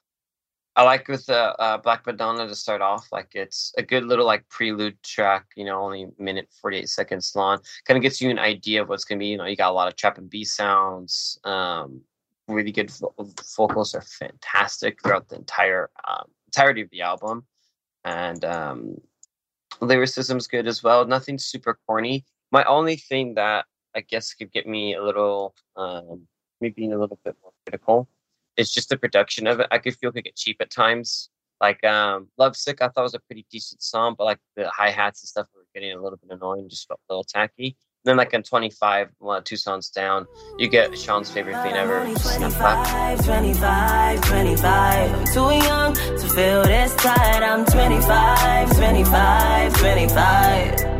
[SPEAKER 2] I like with the uh, Black Madonna to start off. Like it's a good little like prelude track. You know, only a minute forty-eight seconds long. Kind of gets you an idea of what's gonna be. You know, you got a lot of trap and B sounds. Um, really good vo- vocals are fantastic throughout the entire um, entirety of the album, and um, lyricism's good as well. Nothing super corny. My only thing that I guess could get me a little, um, me being a little bit more critical, is just the production of it. I could feel it could get cheap at times. Like um, "Lovesick," I thought was a pretty decent song, but like the hi hats and stuff were getting a little bit annoying, just felt a little tacky. And then like in twenty-five, one, two songs down, you get Sean's favorite thing ever, which is Snap Clap.
[SPEAKER 7] twenty-five, twenty-five, twenty-five. I'm too young to feel this tight. I'm twenty-five, twenty-five, twenty-five.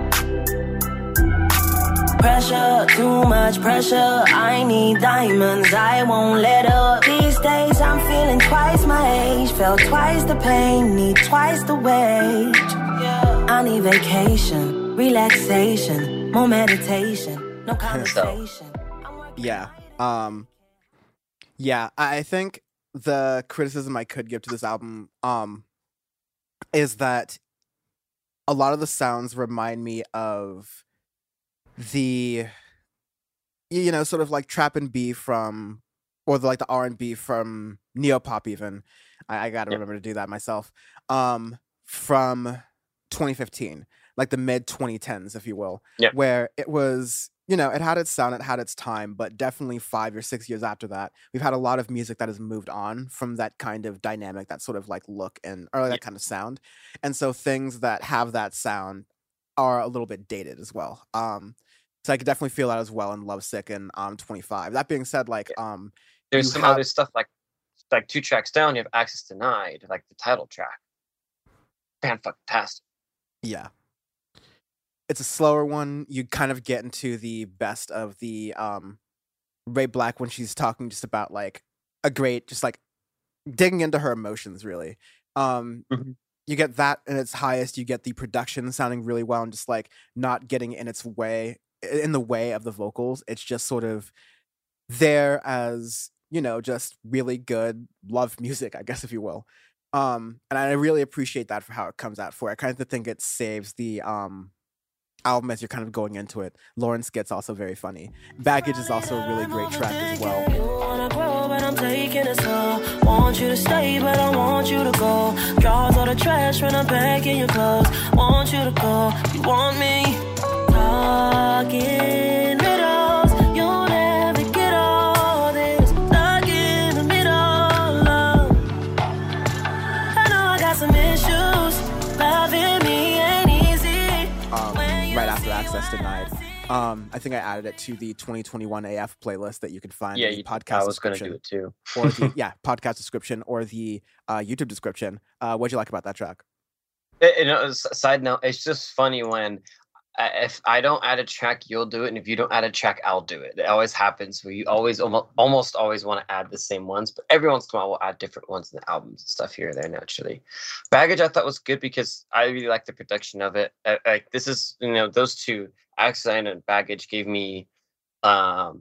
[SPEAKER 7] Pressure, too much pressure. I need diamonds, I won't let up. These days I'm feeling twice my age. Felt twice the pain, need twice the wage. I need vacation, relaxation, more meditation, no conversation. I'm working
[SPEAKER 1] Yeah.
[SPEAKER 7] night and
[SPEAKER 1] Um yeah, I I think the criticism I could give to this album um is that a lot of the sounds remind me of the y- you know, sort of like trap and B from or the, like the R and B from Neopop even. I, I gotta
[SPEAKER 2] Yep.
[SPEAKER 1] remember to do that myself. Um from twenty fifteen, like the mid twenty tens, if you will.
[SPEAKER 2] Yep.
[SPEAKER 1] Where it was, you know, it had its sound, it had its time, but definitely five or six years after that, we've had a lot of music that has moved on from that kind of dynamic, that sort of like look and or that
[SPEAKER 2] Yeah.
[SPEAKER 1] kind of sound. And so things that have that sound are a little bit dated as well. Um so I could definitely feel that as well in Lovesick and um twenty-five. That being said, like um
[SPEAKER 2] There's
[SPEAKER 1] you
[SPEAKER 2] some
[SPEAKER 1] have-
[SPEAKER 2] other stuff like like two tracks down, you have Access Denied, like the title track. Fan-fucking-tastic.
[SPEAKER 1] yeah. It's a slower one. You kind of get into the best of the um Ray Black when she's talking just about like a great, just like digging into her emotions really. Um
[SPEAKER 2] Mhm.
[SPEAKER 1] you get that in its highest, you get the production sounding really well and just like not getting in its way in the way of the vocals. It's just sort of there as, you know, just really good love music, I guess if you will. Um and I really appreciate that for how it comes out for. I kind of think it saves the um album as you're kind of going into it. Lawrence gets also very funny. Baggage is also a really great track as well.
[SPEAKER 7] You wanna grow, but I'm taking it slow. Want you to stay, but I want you to go. Draws all the trash when I'm packing your clothes. Want you to go, you want me. Talking riddles, you'll never get all this. Stuck in the middle of. I know I got some issues. Loving me ain't easy.
[SPEAKER 1] Um, right after Access Denied. Um, I think I added it to the twenty twenty-one A F playlist that you can find
[SPEAKER 2] Yeah,
[SPEAKER 1] in the
[SPEAKER 2] you,
[SPEAKER 1] podcast
[SPEAKER 2] I was going to
[SPEAKER 1] description.
[SPEAKER 2] do it too.
[SPEAKER 1] or the, yeah, podcast description or the uh, YouTube description. Uh, what'd you like about that track?
[SPEAKER 2] It, you know, s- side note, it's just funny when I, if I don't add a track, you'll do it, and if you don't add a track, I'll do it. It always happens where you always almost, almost always want to add the same ones, but every once in a while we'll add different ones in the albums and stuff here and there naturally. Baggage I thought was good because I really like the production of it. I, like this is, you know, those two, Accident and Baggage, gave me um,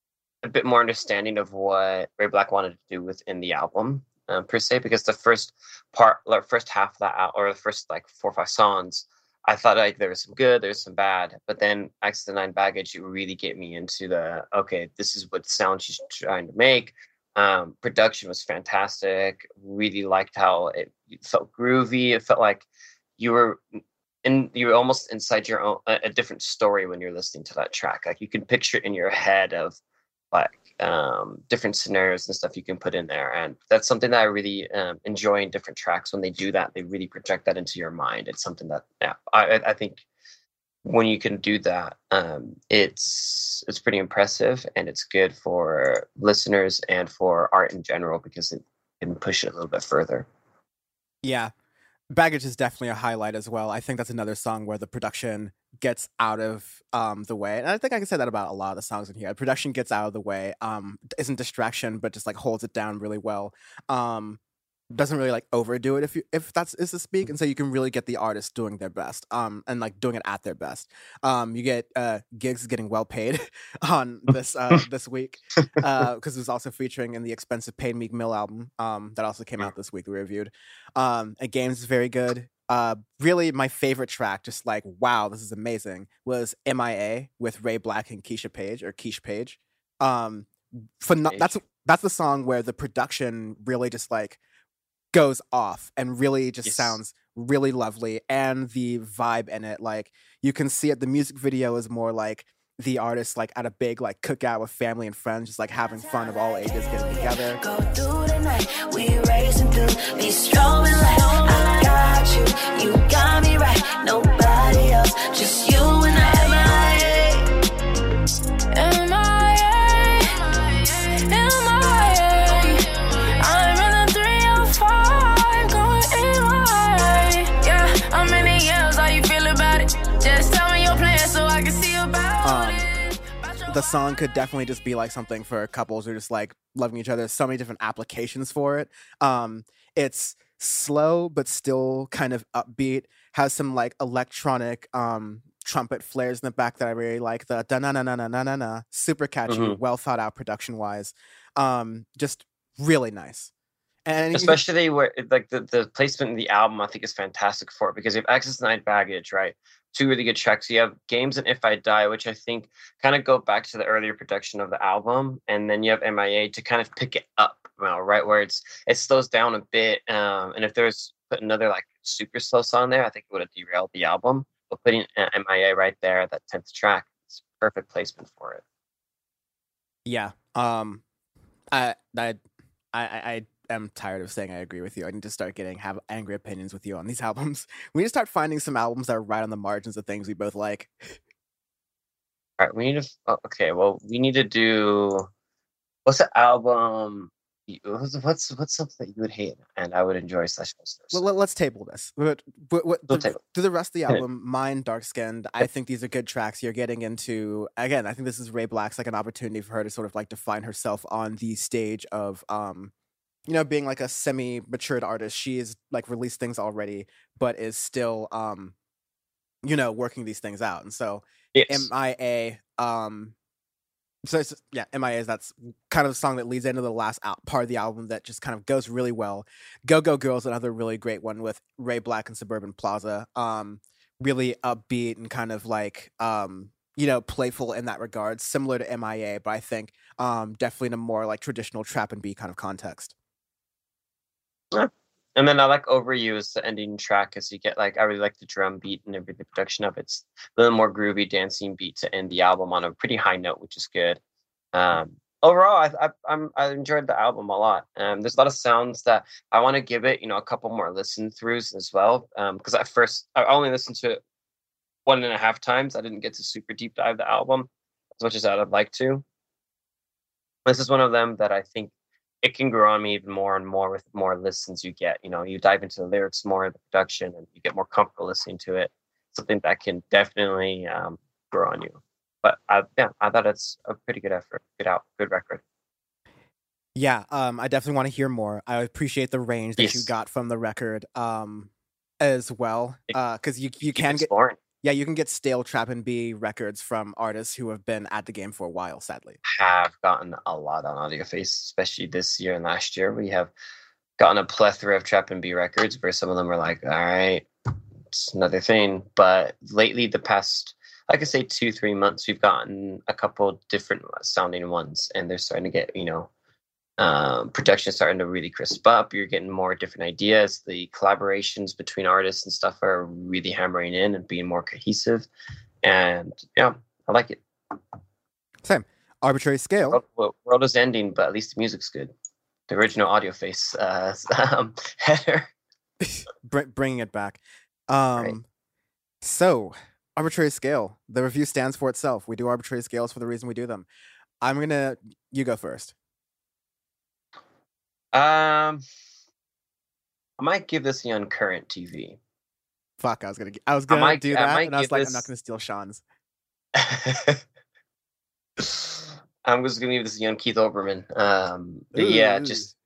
[SPEAKER 2] a bit more understanding of what Ray Black wanted to do within the album. Um, per se, because the first part, the first half of that, al- or the first like four or five songs, I thought like there was some good, there's some bad, but then Accident Nine Baggage, it really get me into the okay, this is what sound she's trying to make. Um, production was fantastic. Really liked how it felt groovy. It felt like you were in, you were almost inside your own a, a different story when you're listening to that track. Like you can picture it in your head of like um different scenarios and stuff you can put in there, and that's something that I really um, enjoy in different tracks. When they do that, they really project that into your mind. It's something that yeah I, I think when you can do that, um it's it's pretty impressive, and it's good for listeners and for art in general because it can push it a little bit further.
[SPEAKER 1] Yeah. Baggage is definitely a highlight as well. I think that's another song where the production gets out of um, the way. And I think I can say that about a lot of the songs in here. The production gets out of the way, um, isn't distraction, but just like holds it down really well. Um, doesn't really like overdo it if you if that's is to speak, and so you can really get the artist doing their best, um, and like doing it at their best. Um, you get uh, Giggs getting well paid on this uh, this week because uh, it was also featuring in the expensive Paid Meek Mill album um, that also came out this week. We reviewed. Um, and Games is very good. Uh, really, my favorite track, just like wow, this is amazing, was M I A with Ray Black and Keisha Page or Keish Page. Um, phen-
[SPEAKER 2] Page.
[SPEAKER 1] that's that's the song where the production really just like goes off and really just
[SPEAKER 2] Yes.
[SPEAKER 1] sounds really lovely, and the vibe in it, like you can see it. The music video is more like the artist like at a big like cookout with family and friends, just like having fun of all ages getting together.
[SPEAKER 7] Go through the night, we racing through these strolling lights. I got you, you got me right. Nobody else, just you and I. M I A, M I A. I'm in the three oh five, going N Y. Yeah, how many years? How you feel about it? Just tell me your plan so I can see about
[SPEAKER 1] Um,
[SPEAKER 7] it.
[SPEAKER 1] The song could definitely just be like something for couples who are just like loving each other. There's so many different applications for it. Um, it's slow but still kind of upbeat. Has some like electronic um trumpet flares in the back that I really like. The da na na na na na na na, super catchy,
[SPEAKER 2] Mhm.
[SPEAKER 1] well thought out production wise. Um, just really nice. And you-
[SPEAKER 2] Especially where like the, the placement in the album, I think is fantastic for it because you have Access Denied Baggage, right? Two really good tracks. You have Games and If I Die, which I think kind of go back to the earlier production of the album, and then you have M I A to kind of pick it up, you know, right where it's it slows down a bit. Um, and if there's put another like super slow song there, I think it would have derailed the album. But putting uh, M I A right there, that tenth track, it's perfect placement for it.
[SPEAKER 1] Yeah. Um, I I I I am tired of saying I agree with you. I need to start getting have angry opinions with you on these albums. We need to start finding some albums that are right on the margins of things we both like.
[SPEAKER 2] All right, we need to. oh, Okay, well, we need to do. What's the album? you- What's what's what's something that you would hate and I would enjoy slash listeners?
[SPEAKER 1] Well, let, let's table this. But, but, what
[SPEAKER 2] We'll
[SPEAKER 1] the,
[SPEAKER 2] table.
[SPEAKER 1] through the rest of the
[SPEAKER 2] Yeah.
[SPEAKER 1] album, Mine, Dark Skinned, I think these are good tracks. You're getting into again. I think this is Ray Black's like an opportunity for her to sort of like define herself on the stage of um, you know, being like a semi-matured artist. She is like released things already, but is still um, you know, working these things out. And so
[SPEAKER 2] Yes.
[SPEAKER 1] M I A um. So it's, yeah, M I A is that's kind of the song that leads into the last out part of the album that just kind of goes really well. Go Go Girl's another really great one with Ray Black and Suburban Plaza. Um, really upbeat and kind of like um you know playful in that regard, similar to M I A, but I think um definitely in a more like traditional trap and beat kind of context.
[SPEAKER 2] Yeah. And then I like Over You as the ending track, as you get like I really like the drum beat and every the production of it's a little more groovy dancing beat to end the album on a pretty high note, which is good. Um, overall, I I I'm, I enjoyed the album a lot. Um, there's a lot of sounds that I want to give it, you know, a couple more listen throughs as well. Um, because at first I only listened to it one and a half times. I didn't get to super deep dive the album as much as I'd like to. This is one of them that I think it can grow on me even more and more with more listens you get. You know, you dive into the lyrics more, the production, and you get more comfortable listening to it. Something that can definitely um, grow on you. But I, yeah, I thought it's a pretty good effort, good out, good record.
[SPEAKER 1] Yeah, um, I definitely want to hear more. I appreciate the range that
[SPEAKER 2] Yes.
[SPEAKER 1] you got from the record, um, as well, because you you
[SPEAKER 2] Keep
[SPEAKER 1] can get
[SPEAKER 2] exploring.
[SPEAKER 1] yeah you can get stale trap and B records from artists who have been at the game for a while. Sadly,
[SPEAKER 2] Have gotten a lot on Audio Face, especially this year and last year. We have gotten a plethora of trap and B records where some of them are like, all right, it's another thing. But lately, the past, like I say, two, three months, we've gotten a couple different sounding ones, and they're starting to get, you know, um, production starting to really crisp up. You're getting more different ideas. The collaborations between artists and stuff are really hammering in and being more cohesive. And yeah, I like it.
[SPEAKER 1] same. Arbitrary Scale.
[SPEAKER 2] World, world- world is ending, but at least the music's good. The original Audio Face uh, um, header.
[SPEAKER 1] Br- bringing it back. Um,
[SPEAKER 2] Right.
[SPEAKER 1] So, Arbitrary Scale. The review stands for itself. We do arbitrary scales for the reason we do them. I'm gonna. You go first.
[SPEAKER 2] Um, I might give this the on current T V.
[SPEAKER 1] Fuck, I was gonna. I was gonna
[SPEAKER 2] might-
[SPEAKER 1] do
[SPEAKER 2] I
[SPEAKER 1] that,
[SPEAKER 2] might
[SPEAKER 1] and I was
[SPEAKER 2] give
[SPEAKER 1] like, I'm
[SPEAKER 2] this-
[SPEAKER 1] not gonna steal Sean's.
[SPEAKER 2] I'm just gonna leave this on Keith Olbermann. Um, but yeah,
[SPEAKER 1] Ooh.
[SPEAKER 2] just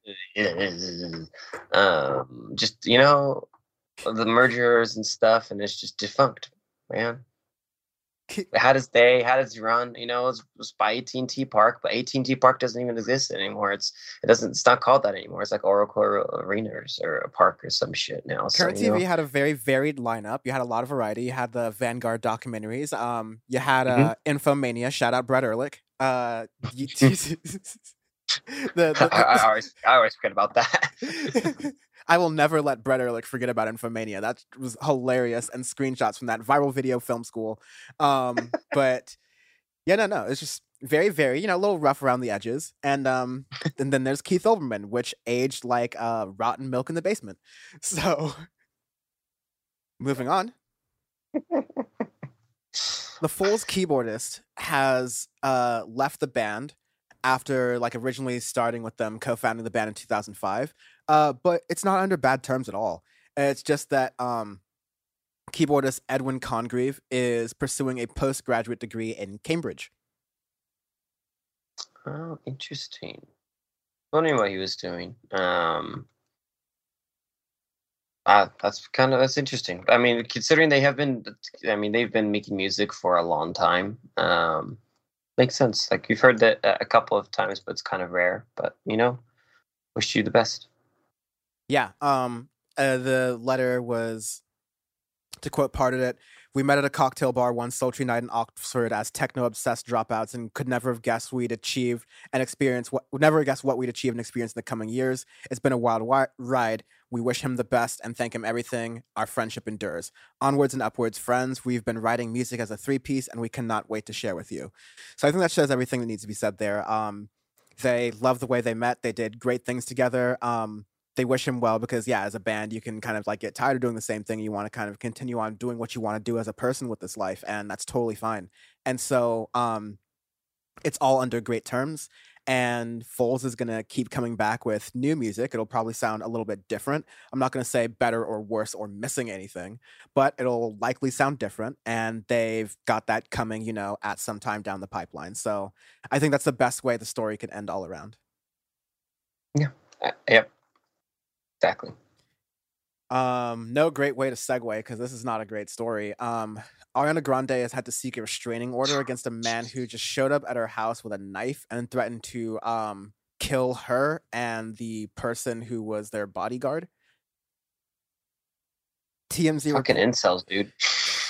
[SPEAKER 2] um, just you know, the mergers and stuff, and it's just defunct, man.
[SPEAKER 1] Ke-
[SPEAKER 2] How does they? How does it run? You know, it's, it's by A T and T Park, but A T and T Park doesn't even exist anymore. It's it doesn't. It's not called that anymore. It's like Oracle Arena or, or a park or some shit now. So,
[SPEAKER 1] Current
[SPEAKER 2] you
[SPEAKER 1] T V
[SPEAKER 2] know,
[SPEAKER 1] had a very varied lineup. You had a lot of variety. You had the Vanguard documentaries. Um, you had uh,
[SPEAKER 2] Mm-hmm.
[SPEAKER 1] Infomania. Shout out Brett Ehrlich. Uh, you, the, the,
[SPEAKER 2] I, I always I always forget about that.
[SPEAKER 1] I will never let Brett Ehrlich forget about Infomania. That was hilarious, and screenshots from that viral video film school. Um, but yeah, no, no, it's just very, very, you know, a little rough around the edges. And um, and then there's Keith Olbermann, which aged like uh, rotten milk in the basement. So, moving on. The Fool's keyboardist has uh, left the band after like originally starting with them, co-founding the band in two thousand five. Uh, but it's not under bad terms at all. It's just that um, keyboardist Edwin Congreve is pursuing a postgraduate degree in Cambridge.
[SPEAKER 2] Oh, interesting. Wondering what he was doing. Um, ah, that's kind of that's interesting. I mean, considering they have been, I mean, they've been making music for a long time. Um, makes sense. Like you've heard that a couple of times, but it's kind of rare. But you know, wish you the best.
[SPEAKER 1] Yeah. Um. Uh, the letter was, to quote part of it, "We met at a cocktail bar one sultry night in Oxford as techno-obsessed dropouts, and could never have guessed we'd achieve and experience what would never have guessed what we'd achieve and experience in the coming years. It's been a wild wi- ride. We wish him the best and thank him everything. Our friendship endures. Onwards and upwards, friends. We've been writing music as a three-piece, and we cannot wait to share with you." So I think that says everything that needs to be said there. Um, they love the way they met. They did great things together. Um. They wish him well because, yeah, as a band, you can kind of like get tired of doing the same thing. You want to kind of continue on doing what you want to do as a person with this life, and that's totally fine. And so, um, it's all under great terms. And Foles is gonna keep coming back with new music. It'll probably sound a little bit different. I'm not gonna say better or worse or missing anything, but it'll likely sound different. And they've got that coming, you know, at some time down the pipeline. So I think that's the best way the story can end all around.
[SPEAKER 2] Uh, yep. Exactly.
[SPEAKER 1] Um, no great way to segue because this is not a great story. Um, Ariana Grande has had to seek a restraining order against a man who just showed up at her house with a knife and threatened to um kill her and the person who was their bodyguard. T M Z
[SPEAKER 2] Fucking
[SPEAKER 1] report-
[SPEAKER 2] incels, dude.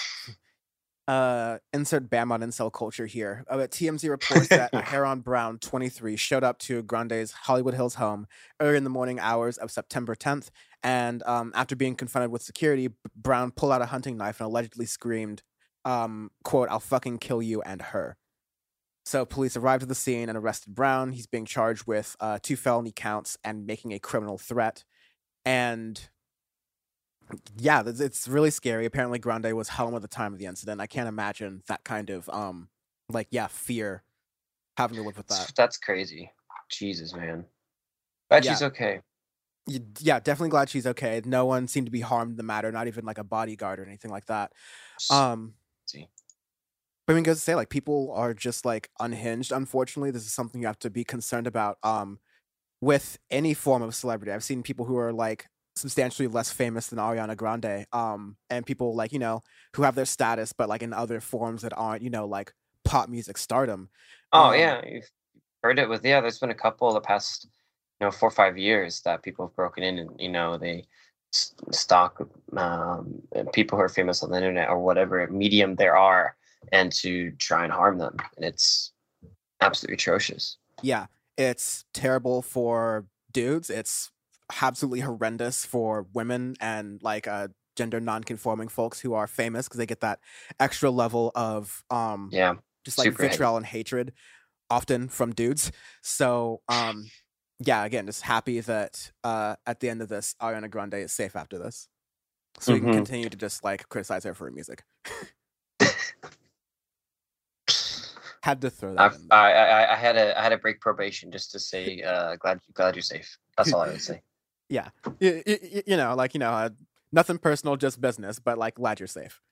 [SPEAKER 1] Uh, insert Bam on incel culture here. Uh, T M Z reports that Heron Brown, twenty-three, showed up to Grande's Hollywood Hills home early in the morning hours of September tenth, and um, after being confronted with security, B- Brown pulled out a hunting knife and allegedly screamed, um, quote, "I'll fucking kill you and her." So police arrived at the scene and arrested Brown. He's being charged with uh, two felony counts and making a criminal threat. And yeah, it's- it's really scary. Apparently, Grande was home at the time of the incident. I can't imagine that kind of, um, like, yeah, fear having to live with that.
[SPEAKER 2] That's crazy. Jesus, man. Glad
[SPEAKER 1] Yeah.
[SPEAKER 2] she's okay.
[SPEAKER 1] Y- Yeah, definitely glad she's okay. No one seemed to be harmed in the matter, not even like a bodyguard or anything like that. Um,
[SPEAKER 2] See.
[SPEAKER 1] But I mean, goes to say, like, people are just like unhinged. Unfortunately, this is something you have to be concerned about. Um, with any form of celebrity, I've seen people who are like substantially less famous than Ariana Grande, um, and people like you know who have their status, but like in other forms that aren't you know like pop music stardom.
[SPEAKER 2] Oh
[SPEAKER 1] Um,
[SPEAKER 2] yeah, you've heard it with yeah. There's been a couple the past you know four or five years that people have broken in and you know they s- stalk um, people who are famous on the internet or whatever medium there are, and to try and harm them, and it's absolutely atrocious.
[SPEAKER 1] Yeah, it's terrible for dudes. It's absolutely horrendous for women and like uh gender non-conforming folks who are famous because they get that extra level of um
[SPEAKER 2] Yeah,
[SPEAKER 1] just like
[SPEAKER 2] super heavy.
[SPEAKER 1] vitriol and hatred often from dudes. So um yeah, again, just happy that uh at the end of this Ariana Grande is safe after this. So we can
[SPEAKER 2] Mhm.
[SPEAKER 1] continue to just like criticize her for her music. Had to throw that
[SPEAKER 2] I've,
[SPEAKER 1] in there.
[SPEAKER 2] I, I I had a I had to break probation just to say uh, glad glad you're safe. That's all I would say.
[SPEAKER 1] Yeah, you, you, you know, like you know, uh, nothing personal, just business. But like, glad you're safe.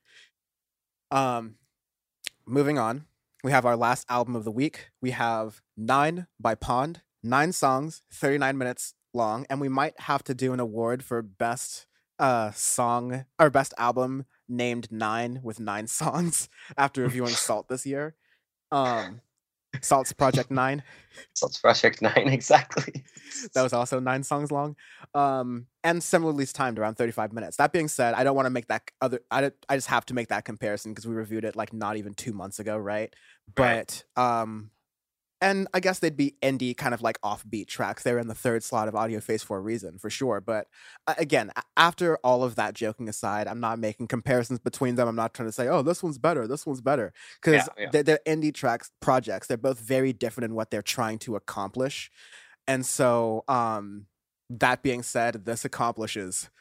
[SPEAKER 1] Um, moving on, we have our last album of the week. We have Nine by Pond, nine songs, thirty-nine minutes long, and we might have to do an award for best uh song or best album named Nine with nine songs after reviewing Salt this year. Um, Salt's Project Nine.
[SPEAKER 2] So it's Project Nine exactly.
[SPEAKER 1] That was also nine songs long, um, and similarly timed around thirty-five minutes. That being said, I don't want to make that other. I, don't- I just have to make that comparison because we reviewed it like not even two months ago, right?
[SPEAKER 2] Right.
[SPEAKER 1] But um, and I guess they'd be indie kind of like offbeat tracks. They're in the third slot of Audio Face for a reason, for sure. But uh, again, a- after all of that joking aside, I'm not making comparisons between them. I'm not trying to say, oh, this one's better, this one's better, because
[SPEAKER 2] Yeah, yeah.
[SPEAKER 1] they're, they're indie tracks projects. They're both very different in what they're trying to accomplish. And so, um, that being said, this accomplishes.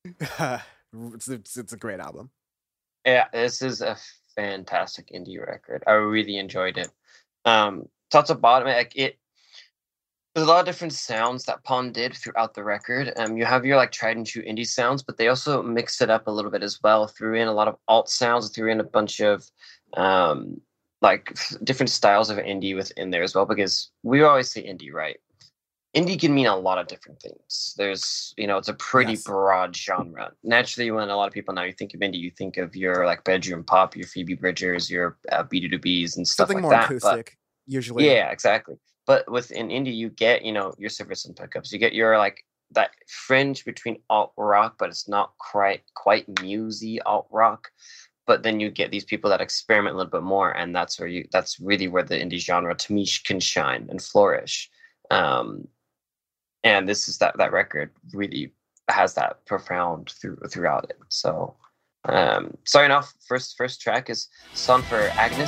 [SPEAKER 1] it's, it's, it's a great album.
[SPEAKER 2] Yeah, this is a fantastic indie record. I really enjoyed it. Um, top to bottom, like it. There's a lot of different sounds that Pond did throughout the record. Um, you have your like tried and true indie sounds, but they also mixed it up a little bit as well. Threw in a lot of alt sounds, threw in a bunch of um, like f- different styles of indie within there as well. Because we always say indie, right? Indie can mean a lot of different things. There's, you know, it's a pretty
[SPEAKER 1] Yes.
[SPEAKER 2] broad genre. Naturally, when a lot of people now you think of indie, you think of your like bedroom pop, your Phoebe Bridgers, your uh, B two Bs and stuff
[SPEAKER 1] Something
[SPEAKER 2] like
[SPEAKER 1] more
[SPEAKER 2] that. But-
[SPEAKER 1] acoustic, usually.
[SPEAKER 2] yeah, exactly. But within indie, you get, you know, your Silverson and pickups. You get your like that fringe between alt rock, but it's not quite quite musy alt rock. But then you get these people that experiment a little bit more, and that's where you that's really where the indie genre to me can shine and flourish. Um, and this is that that record really has that profound through throughout it. So, um, starting off, first first track is "Song for Agnes."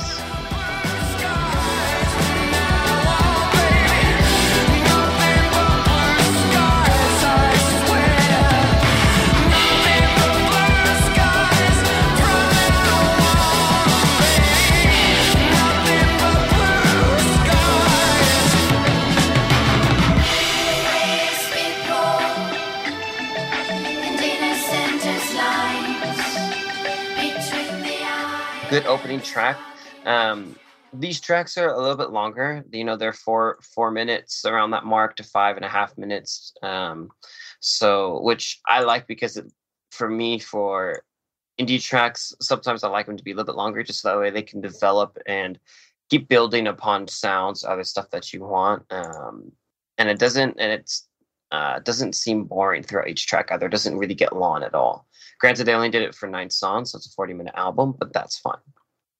[SPEAKER 2] Good opening track. Um, these tracks are a little bit longer. You know, they're four four minutes around that mark to five and a half minutes. Um, so, which I like because it, for me, for indie tracks, sometimes I like them to be a little bit longer, just so that way they can develop and keep building upon sounds, other stuff that you want. Um, and it doesn't, and it's uh, doesn't seem boring throughout each track either. It doesn't really get long at all. Granted, they only did it for nine songs, so it's a forty minute album, but that's fine.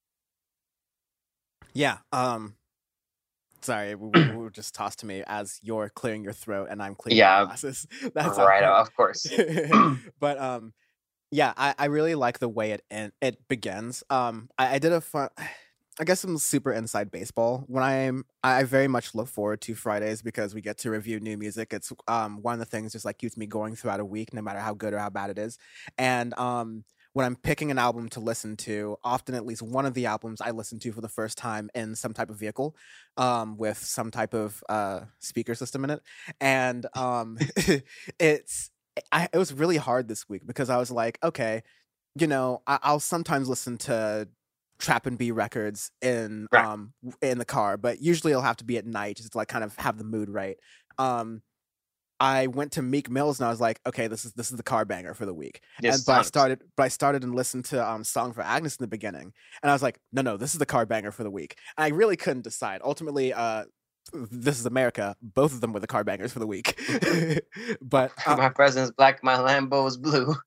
[SPEAKER 1] Yeah. Um. Sorry, we, we were just tossed to me as you're clearing your throat and I'm cleaning
[SPEAKER 2] Yeah,
[SPEAKER 1] my glasses. That's
[SPEAKER 2] right.
[SPEAKER 1] awkward.
[SPEAKER 2] Of course.
[SPEAKER 1] But um, yeah, I, I really like the way it en- it begins. Um, I, I did a fun. I guess some super inside baseball. When I'm, I very much look forward to Fridays because we get to review new music. It's um one of the things just like keeps me going throughout a week, no matter how good or how bad it is. And um, when I'm picking an album to listen to, often at least one of the albums I listen to for the first time in some type of vehicle, um, with some type of uh speaker system in it, and um, it's I, it was really hard this week because I was like, okay, you know, I, I'll sometimes listen to trap and B records in
[SPEAKER 2] Right.
[SPEAKER 1] um w- in the car, but usually it'll have to be at night just to like kind of have the mood right. Um, I went to Meek Mills and I was like, okay, this is this is the car banger for the week.
[SPEAKER 2] Yes,
[SPEAKER 1] And but I
[SPEAKER 2] one hundred percent.
[SPEAKER 1] started but I started and listened to um Song for Agnes in the beginning, and I was like, no, no, this is the car banger for the week. And I really couldn't decide. Ultimately, uh, This Is America, both of them were the car bangers for the week. But uh,
[SPEAKER 2] My president's black, my Lambo is blue.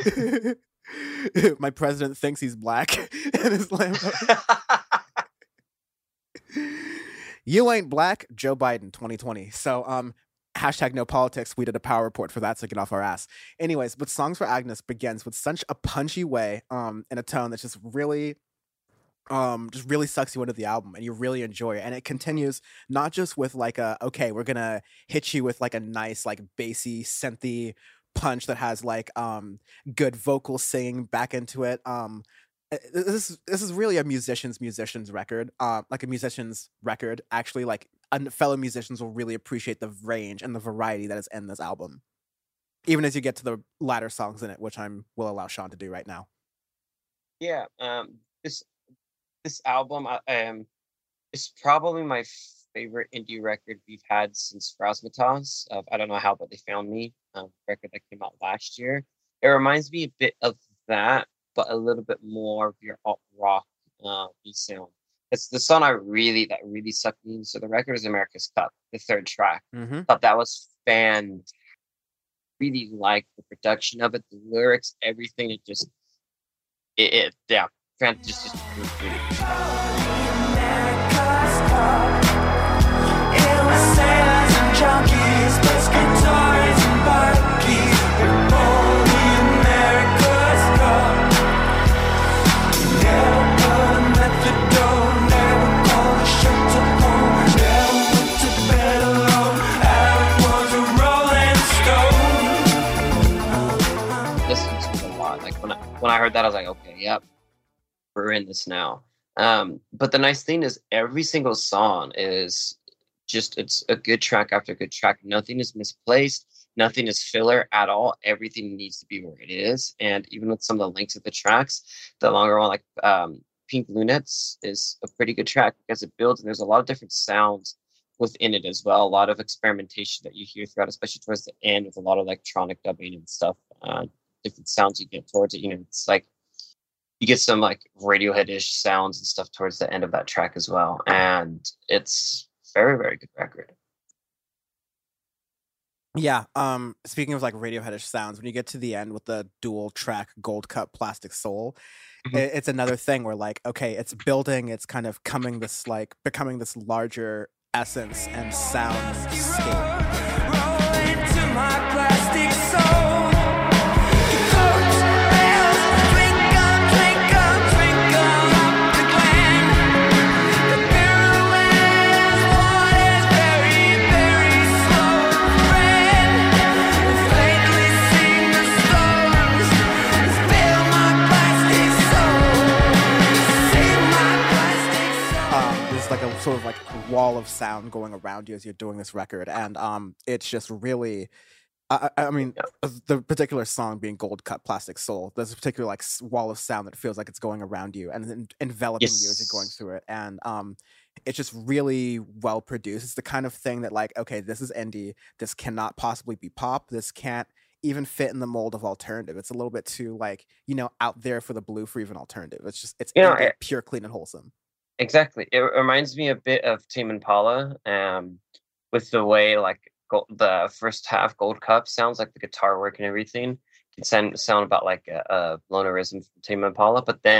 [SPEAKER 1] my president thinks he's black and his Lambo. You ain't black, Joe Biden, twenty twenty. So, um, hashtag no politics. We did a power report for that, so get off our ass. Anyways, but Songs for Agnes begins with such a punchy way, um, in a tone that's just really, um, just really sucks you into the album, and you really enjoy it. And it continues not just with like a okay, we're gonna hit you with like a nice like bassy synthy punch that has like um good vocal singing back into it. Um, uh, this is this is really a musician's musician's record, um, like a musician's record. Actually, like un- fellow musicians will really appreciate the range and the variety that is in this album, even as you get to the latter songs in it, which I'm will allow Sean to do right now.
[SPEAKER 2] Yeah, um, this this album, uh, um, is probably my favorite indie record we've had since Razzmatazz. Of I don't know how, but they found me. Um, record that came out last year. It reminds me a bit of that, but a little bit more of your alt rock uh sound. It's the song I really that really sucked me into the record is America's Cup, the third track.
[SPEAKER 1] Mm-hmm.
[SPEAKER 2] Thought that was fan. Really liked the production of it, the lyrics, everything. It just it, it yeah, fan just just really, really.
[SPEAKER 3] It was sailors and junkies, plus guitars and bikes. Only America's Cup. Never put a methadone, never called a shelter home, never went to bed alone. I was a rolling stone.
[SPEAKER 2] Listened to it a lot. Like when I when I heard that, I was like, okay, yep, we're in this now. Um, but the nice thing is every single song is just it's a good track after good track. Nothing is misplaced, nothing is filler at all. Everything needs to be where it is. And even with some of the links of the tracks, the longer one, like um, Pink Lunettes, is a pretty good track because it builds and there's a lot of different sounds within it as well. A lot of experimentation that you hear throughout, especially towards the end with a lot of electronic dubbing and stuff. Uh, different sounds you get towards it. You know, it's like you get some like Radiohead-ish sounds and stuff towards the end of that track as well. And it's very, very good record.
[SPEAKER 1] Yeah. Um. Speaking of like Radioheadish sounds, when you get to the end with the dual track Gold Cup Plastic Soul,
[SPEAKER 2] Mhm.
[SPEAKER 1] it, it's another thing where like okay, it's building, it's kind of coming this like becoming this larger essence and soundscape.
[SPEAKER 3] Roll into my plastic soul. Goats, bells, drink 'em, drink 'em, drink 'em up the glen. The pirouettes, waters very, very slow. Friend, and faintly sing the storms. Spill my plastic soul. Save my plastic soul.
[SPEAKER 1] Um, there's like a sort of like wall of sound going around you as you're doing this record, and um, it's just really. I, I I mean,
[SPEAKER 2] Yeah.
[SPEAKER 1] the particular song being "Gold Cup Plastic Soul," there's a particular like s- wall of sound that feels like it's going around you and en- enveloping you as you're going
[SPEAKER 2] Yes.
[SPEAKER 1] through it, and um, it's just really well produced. It's the kind of thing that like, okay, this is indie. This cannot possibly be pop. This can't even fit in the mold of alternative. It's a little bit too like you know out there for the blue for even alternative. It's just it's
[SPEAKER 2] You know,
[SPEAKER 1] indie,
[SPEAKER 2] it-
[SPEAKER 1] pure, clean, and wholesome.
[SPEAKER 2] Exactly. It reminds me a bit of Tame Impala, um, with the way like go- the first half Gold Cup sounds like the guitar work and everything. It can sound, sound about like a, a lonerism from Tame Impala, but then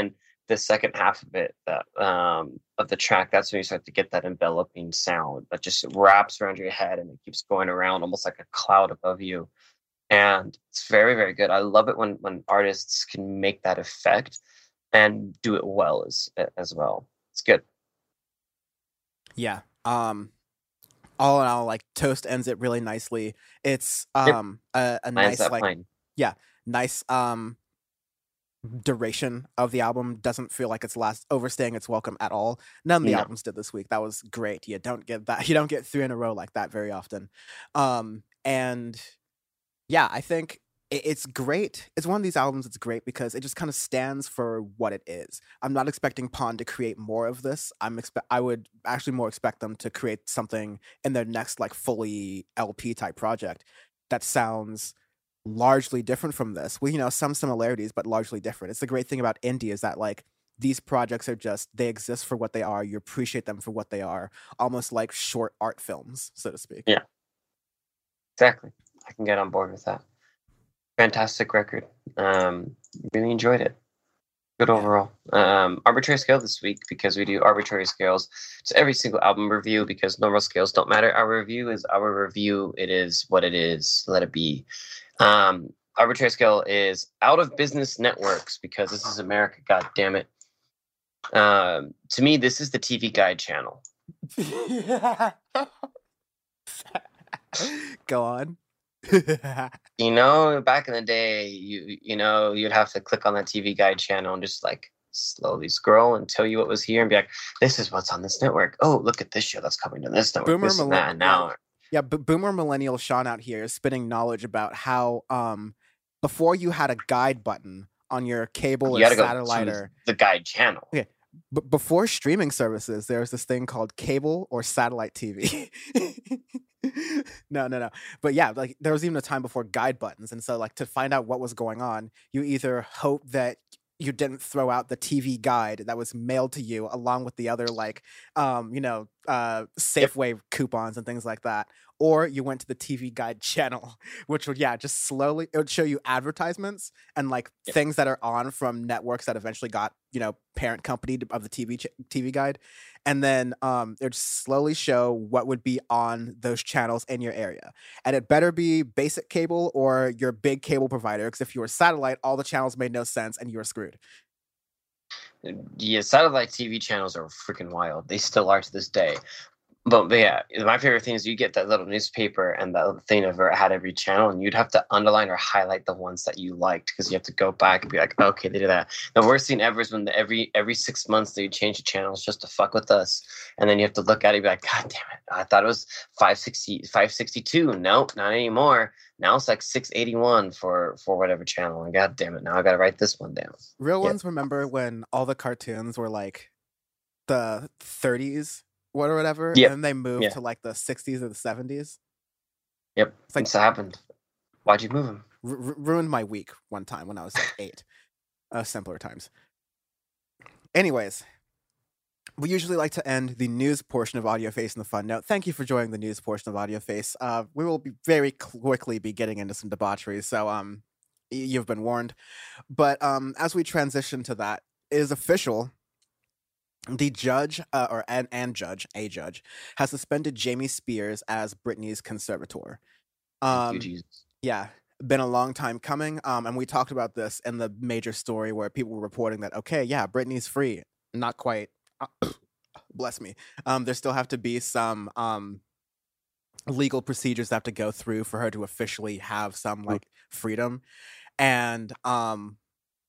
[SPEAKER 2] the second half of it, that um of the track, that's when you start to get that enveloping sound that just wraps around your head and it keeps going around almost like a cloud above you. And it's very, very good. I love it when when artists can make that effect and do it well as as well. It's good.
[SPEAKER 1] Yeah. Um, all in all, like Toast ends it really nicely. It's
[SPEAKER 2] Yep.
[SPEAKER 1] um a, a
[SPEAKER 2] Lands
[SPEAKER 1] nice
[SPEAKER 2] that
[SPEAKER 1] like
[SPEAKER 2] plane.
[SPEAKER 1] yeah nice um duration of the album. Doesn't feel like it's last overstaying its welcome at all. None of the
[SPEAKER 2] No.
[SPEAKER 1] albums did this week. That was great. You don't get that. You don't get three in a row like that very often. Um, and yeah, I think i- it's great. It's one of these albums that's great because it just kind of stands for what it is. I'm not expecting Pond to create more of this. I'm expect I would actually more expect them to create something in their next like fully L P type project that sounds largely different from this. Well, you know, some similarities, but largely different. It's the great thing about indie is that like these projects are just they exist for what they are. You appreciate them for what they are, almost like short art films, so to speak.
[SPEAKER 2] Yeah. Exactly. I can get on board with that. Fantastic record. Um, really enjoyed it. Good
[SPEAKER 1] Yeah.
[SPEAKER 2] overall. Um, arbitrary scale this week because we do arbitrary scales to every single album review because normal scales don't matter. Our review is our review. It is what it is. Let it be. Um, arbitrary scale is Out of Business Networks because this is America. God damn it. Um, to me, this is the T V Guide channel.
[SPEAKER 1] Go on.
[SPEAKER 2] You know, back in the day, you you know, you'd have to click on that T V Guide channel and just like slowly scroll and tell you what was here and be like, this is what's on this network. Oh, look at this show that's coming to this network.
[SPEAKER 1] Boomer
[SPEAKER 2] This and
[SPEAKER 1] Millen-
[SPEAKER 2] that. And now,
[SPEAKER 1] Yeah, but Boomer Millennial Sean out here is spitting knowledge about how um before you had a guide button on your cable
[SPEAKER 2] you
[SPEAKER 1] or
[SPEAKER 2] gotta go
[SPEAKER 1] satellite
[SPEAKER 2] to
[SPEAKER 1] or
[SPEAKER 2] the Guide channel.
[SPEAKER 1] Okay. b- before streaming services, there was this thing called cable or satellite T V. no, no, no. But yeah, like there was even a time before guide buttons, and so like to find out what was going on, you either hope that you didn't throw out the T V guide that was mailed to you along with the other like um you know uh Safeway coupons and things like that, or you went to the T V guide channel, which would yeah just slowly it would show you advertisements and like
[SPEAKER 2] Yep.
[SPEAKER 1] things that are on from networks that eventually got you know parent company of the T V ch- T V guide, and then um it would slowly show what would be on those channels in your area, and it better be basic cable or your big cable provider, because if you were satellite, all the channels made no sense and you were screwed.
[SPEAKER 2] Yeah, satellite T V channels are freaking wild. They still are to this day. But, but yeah, my favorite thing is you get that little newspaper and that little thing of where it had every channel, and you'd have to underline or highlight the ones that you liked because you have to go back and be like, okay, they did that. The worst thing ever is when the, every every six months they change the channels just to fuck with us, and then you have to look at it and be like, God damn it, I thought it was five sixty, five sixty-two. Nope, not anymore. Now it's like six eighty-one for for whatever channel. And God damn it, now I got to write this one down.
[SPEAKER 1] Real
[SPEAKER 2] Yeah.
[SPEAKER 1] ones remember when all the cartoons were like the thirties, what or whatever,
[SPEAKER 2] Yep.
[SPEAKER 1] and then they moved
[SPEAKER 2] Yeah.
[SPEAKER 1] to like the sixties or the seventies.
[SPEAKER 2] Yep,
[SPEAKER 1] It's like
[SPEAKER 2] it's happened. Why'd you move them?
[SPEAKER 1] ru- ru- ruined my week one time when I was like eight. Uh, simpler times. Anyways, we usually like to end the news portion of Audio Face in the fun note. Thank you for joining the news portion of Audio Face. Uh, we will be very quickly be getting into some debauchery, so um, y- you've been warned. But um, as we transition to that, it is official. The judge, uh, or and, and judge, a judge, has suspended Jamie Spears as Britney's conservator.
[SPEAKER 2] Thank
[SPEAKER 1] Um,
[SPEAKER 2] you, Jesus.
[SPEAKER 1] yeah, been a long time coming. Um, and we talked about this in the major story where people were reporting that, okay, yeah, Britney's free. Not quite. Bless me. Um, there still have to be some um legal procedures that have to go through for her to officially have some like freedom. And um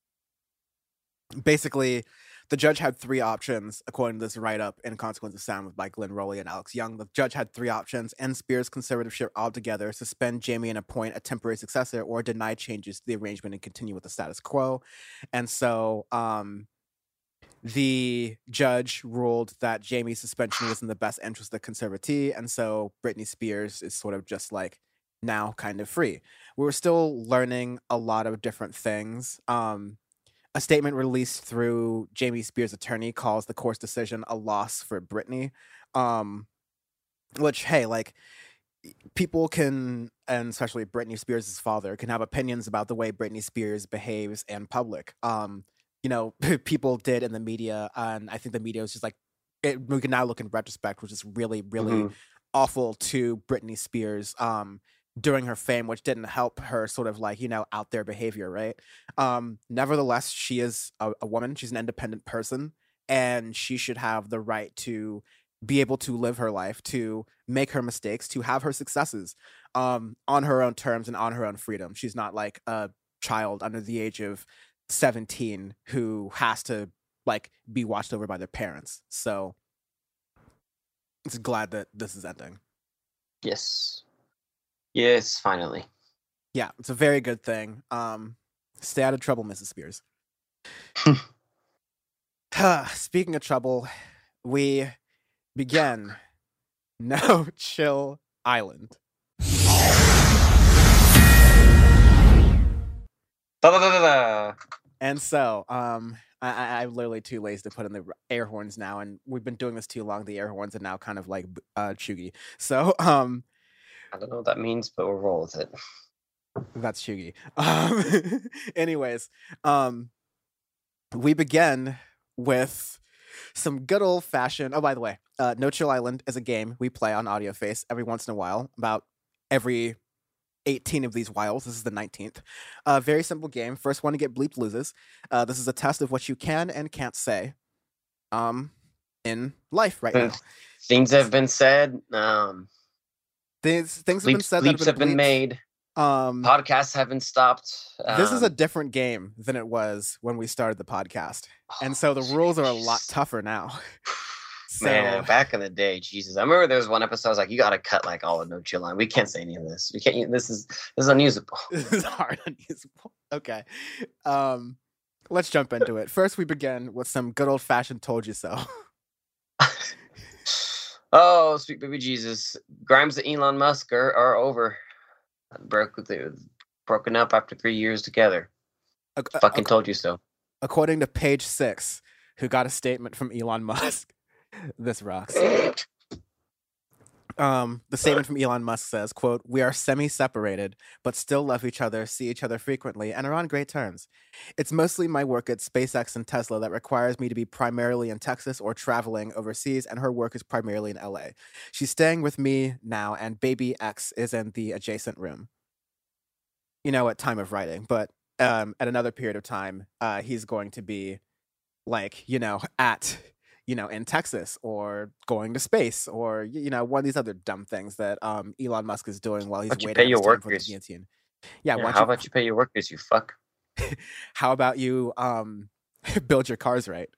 [SPEAKER 1] basically the judge had three options, according to this write-up in Consequence of Sound by Glenn Rowley and Alex Young. The judge had three options: end Spears' conservatorship altogether, suspend Jamie and appoint a temporary successor, or deny changes to the arrangement and continue with the status quo. And so um, the judge ruled that Jamie's suspension was in the best interest of the conservatee, and so Britney Spears is sort of just like now kind of free. We were still learning a lot of different things. Um, a statement released through Jamie Spears' attorney calls the court's decision a loss for Britney. Um, which, hey, like, people can, and especially Britney Spears' father, can have opinions about the way Britney Spears behaves in public. Um, you know, people did in the media. And I think the media was just like, it, we can now look in retrospect, which is really, really
[SPEAKER 2] Mhm.
[SPEAKER 1] awful to Britney Spears um, during her fame, which didn't help her sort of like, you know, out there behavior, right? Um, nevertheless, she is a, a woman. She's an independent person, and she should have the right to be able to live her life, to make her mistakes, to have her successes um, on her own terms and on her own freedom. She's not like a child under the age of seventeen who has to like be watched over by their parents. So it's glad that this is ending.
[SPEAKER 2] Yes. Yes, finally.
[SPEAKER 1] Yeah, it's a very good thing. Um, stay out of trouble, Missus Spears. Speaking of trouble, we begin No Chill Island.
[SPEAKER 2] Da, da, da, da, da.
[SPEAKER 1] And so, um, I, I, I'm literally too lazy to put in the r- air horns now, and we've been doing this too long. The air horns are now kind of like b- uh, chuggy. So, um,
[SPEAKER 2] I don't know what that means, but we'll roll with it.
[SPEAKER 1] that's chuggy. Um, anyways, um, we begin with some good old fashioned. Oh, by the way, uh, No Chill Island is a game we play on AudioFace every once in a while, about every eighteen of these whiles. This is the nineteenth. A uh, very simple game. First one to get bleeped loses. Uh, this is a test of what you can and can't say um, in life right now.
[SPEAKER 2] Things have been said. Um,
[SPEAKER 1] Things, things have been
[SPEAKER 2] bleeps,
[SPEAKER 1] said
[SPEAKER 2] bleeps
[SPEAKER 1] that
[SPEAKER 2] have been
[SPEAKER 1] bleeped.
[SPEAKER 2] made.
[SPEAKER 1] Um,
[SPEAKER 2] Podcasts have been stopped.
[SPEAKER 1] this is a
[SPEAKER 2] Um,
[SPEAKER 1] different game than it was when we started the podcast. And so the rules are a lot tougher now. So,
[SPEAKER 2] Man, back in the day, Jesus, I remember there was one episode. I was like, "You got to cut like all of No Chill Line. We can't say any of this. We can't. This is this is unusable."
[SPEAKER 1] this is hard unusable. Okay. Um, let's jump into it. First, we begin with some good old fashioned "Told You So."
[SPEAKER 2] Oh, sweet baby Jesus, Grimes and Elon Musk are, are over. Broke they were broken up after three years together.
[SPEAKER 1] Ac-
[SPEAKER 2] Fucking
[SPEAKER 1] ac-
[SPEAKER 2] told you so.
[SPEAKER 1] According to Page Six, who got a statement from Elon Musk. This rocks. Um, the statement from Elon Musk says, quote, "We are semi-separated, but still love each other, see each other frequently, and are on great terms. It's mostly my work at SpaceX and Tesla that requires me to be primarily in Texas or traveling overseas, and her work is primarily in L A. She's staying with me now, and baby X is in the adjacent room." You know, at time of writing, but um, at another period of time, uh, he's going to be like, you know, at... you know, in Texas or going to space or, you know, one of these other dumb things that um, Elon Musk is doing while he's
[SPEAKER 2] Why don't you
[SPEAKER 1] waiting
[SPEAKER 2] pay your
[SPEAKER 1] on his time for the
[SPEAKER 2] workers?
[SPEAKER 1] guillotine. Yeah,
[SPEAKER 2] Yeah,
[SPEAKER 1] why don't
[SPEAKER 2] how
[SPEAKER 1] you-
[SPEAKER 2] about you pay your workers, you fuck?
[SPEAKER 1] how about you um, build your cars right?